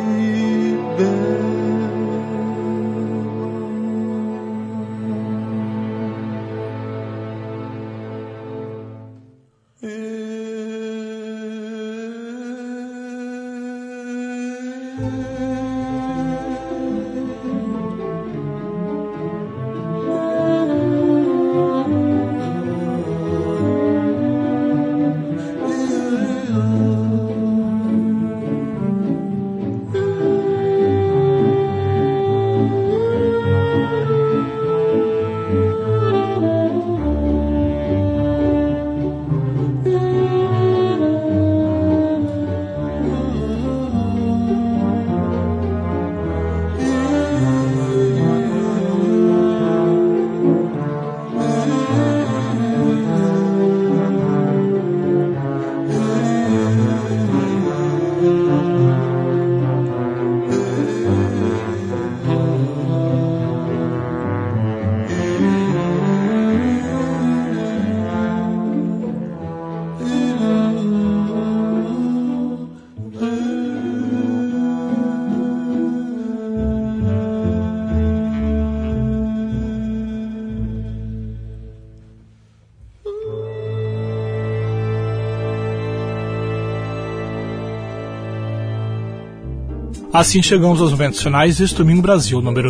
Assim chegamos aos momentos finais deste Domingo Brasil, número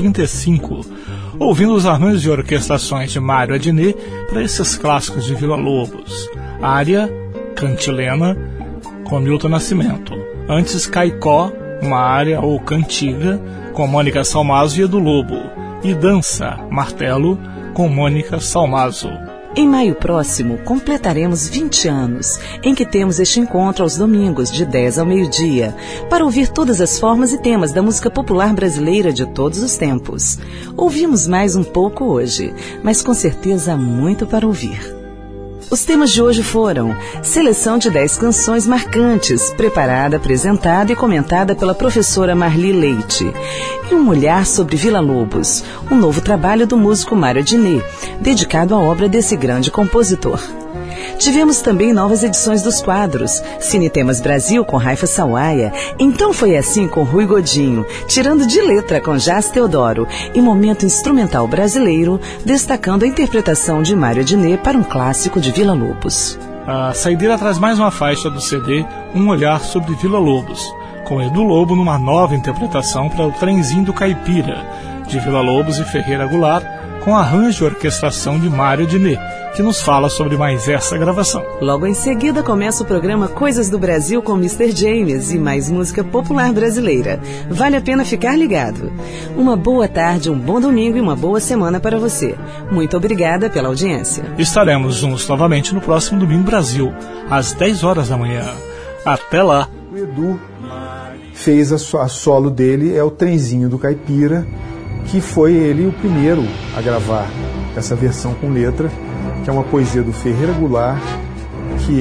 1035, ouvindo os arranjos e orquestrações de Mário Adnet para esses clássicos de Villa-Lobos. Área, Cantilena, com Milton Nascimento. Antes, Caicó, uma área ou cantiga, com Mônica Salmazo e Edu Lobo. E Dança, Martelo, com Mônica Salmazo. Em maio próximo, completaremos 20 anos, em que temos este encontro aos domingos, de 10 ao meio-dia, para ouvir todas as formas e temas da música popular brasileira de todos os tempos. Ouvimos mais um pouco hoje, mas com certeza há muito para ouvir. Os temas de hoje foram seleção de 10 canções marcantes, preparada, apresentada e comentada pela professora Marli Leite, e um olhar sobre Villa-Lobos, um novo trabalho do músico Mário Adnet, dedicado à obra desse grande compositor. Tivemos também novas edições dos quadros, Cine Temas Brasil com Raifa Sawaia, Então Foi Assim com Rui Godinho, Tirando de Letra com Jás Teodoro e Momento Instrumental Brasileiro, destacando a interpretação de Mário Adnet para um clássico de Villa-Lobos. A saideira traz mais uma faixa do CD, Um Olhar sobre Villa-Lobos, com Edu Lobo numa nova interpretação para o Trenzinho do Caipira, de Villa-Lobos e Ferreira Goulart, com arranjo e orquestração de Mário Adnet, que nos fala sobre mais essa gravação. Logo em seguida começa o programa Coisas do Brasil com Mr. James e mais música popular brasileira. Vale a pena ficar ligado. Uma boa tarde, um bom domingo e uma boa semana para você. Muito obrigada pela audiência. Estaremos juntos novamente no próximo Domingo Brasil, às 10 horas da manhã. Até lá! O Edu fez a solo dele, é o Trenzinho do Caipira, que foi ele o primeiro a gravar essa versão com letra, que é uma poesia do Ferreira Goulart, que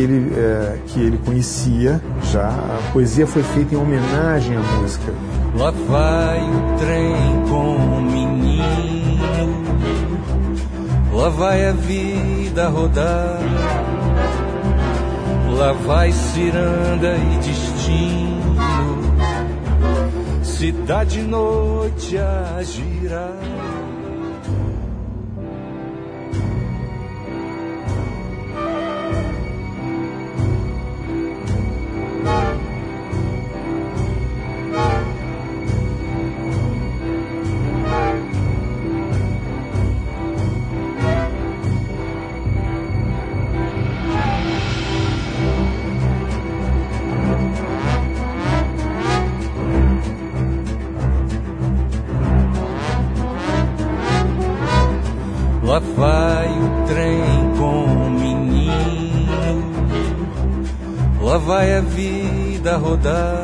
ele conhecia já. A poesia foi feita em homenagem à música. Lá vai o trem com o menino, lá vai a vida rodar, lá vai ciranda e destino, cidade e noite a girar. Lá vai o trem com o menino, lá vai a vida rodar,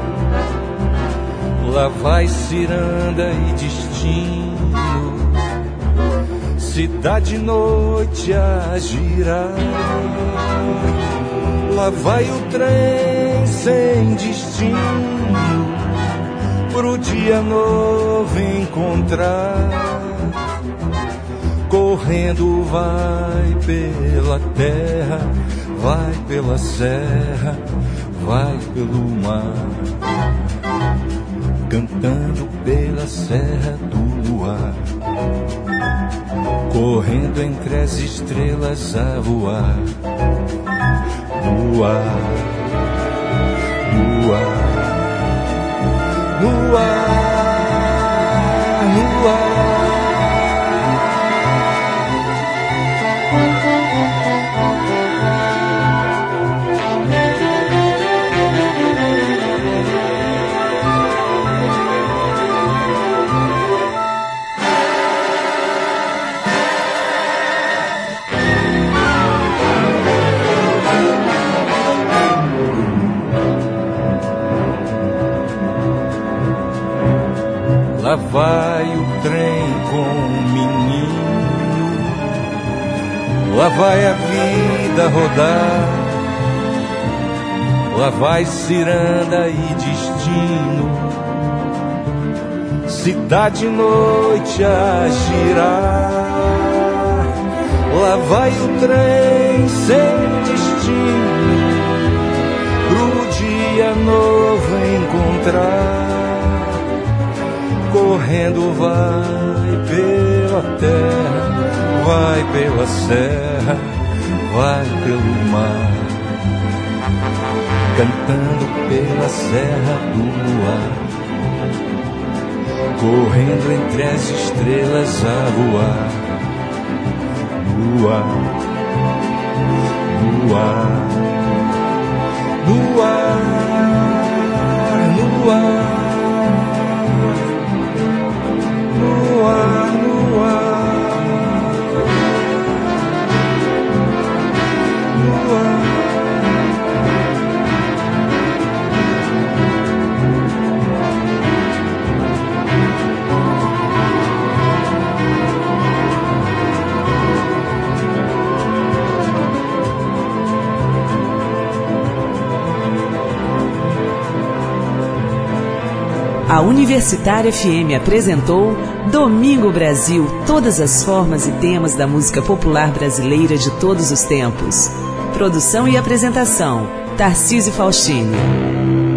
lá vai ciranda e destino, cidade e noite a girar. Lá vai o trem sem destino, pro dia novo encontrar. Correndo vai pela terra, vai pela serra, vai pelo mar, cantando pela serra do luar, correndo entre as estrelas a voar, no ar, no ar, no ar, no ar. Lá vai o trem com o menino, lá vai a vida rodar, lá vai ciranda e destino, cidade e noite a girar. Lá vai o trem sem destino, pro dia novo encontrar. Correndo vai pela terra, vai pela serra, vai pelo mar, cantando pela serra do luar, correndo entre as estrelas a voar, no ar, no ar, no ar, no ar. No ar, no ar, no ar. A Universitária FM apresentou Domingo Brasil, todas as formas e temas da música popular brasileira de todos os tempos. Produção e apresentação, Tarcísio Faustini.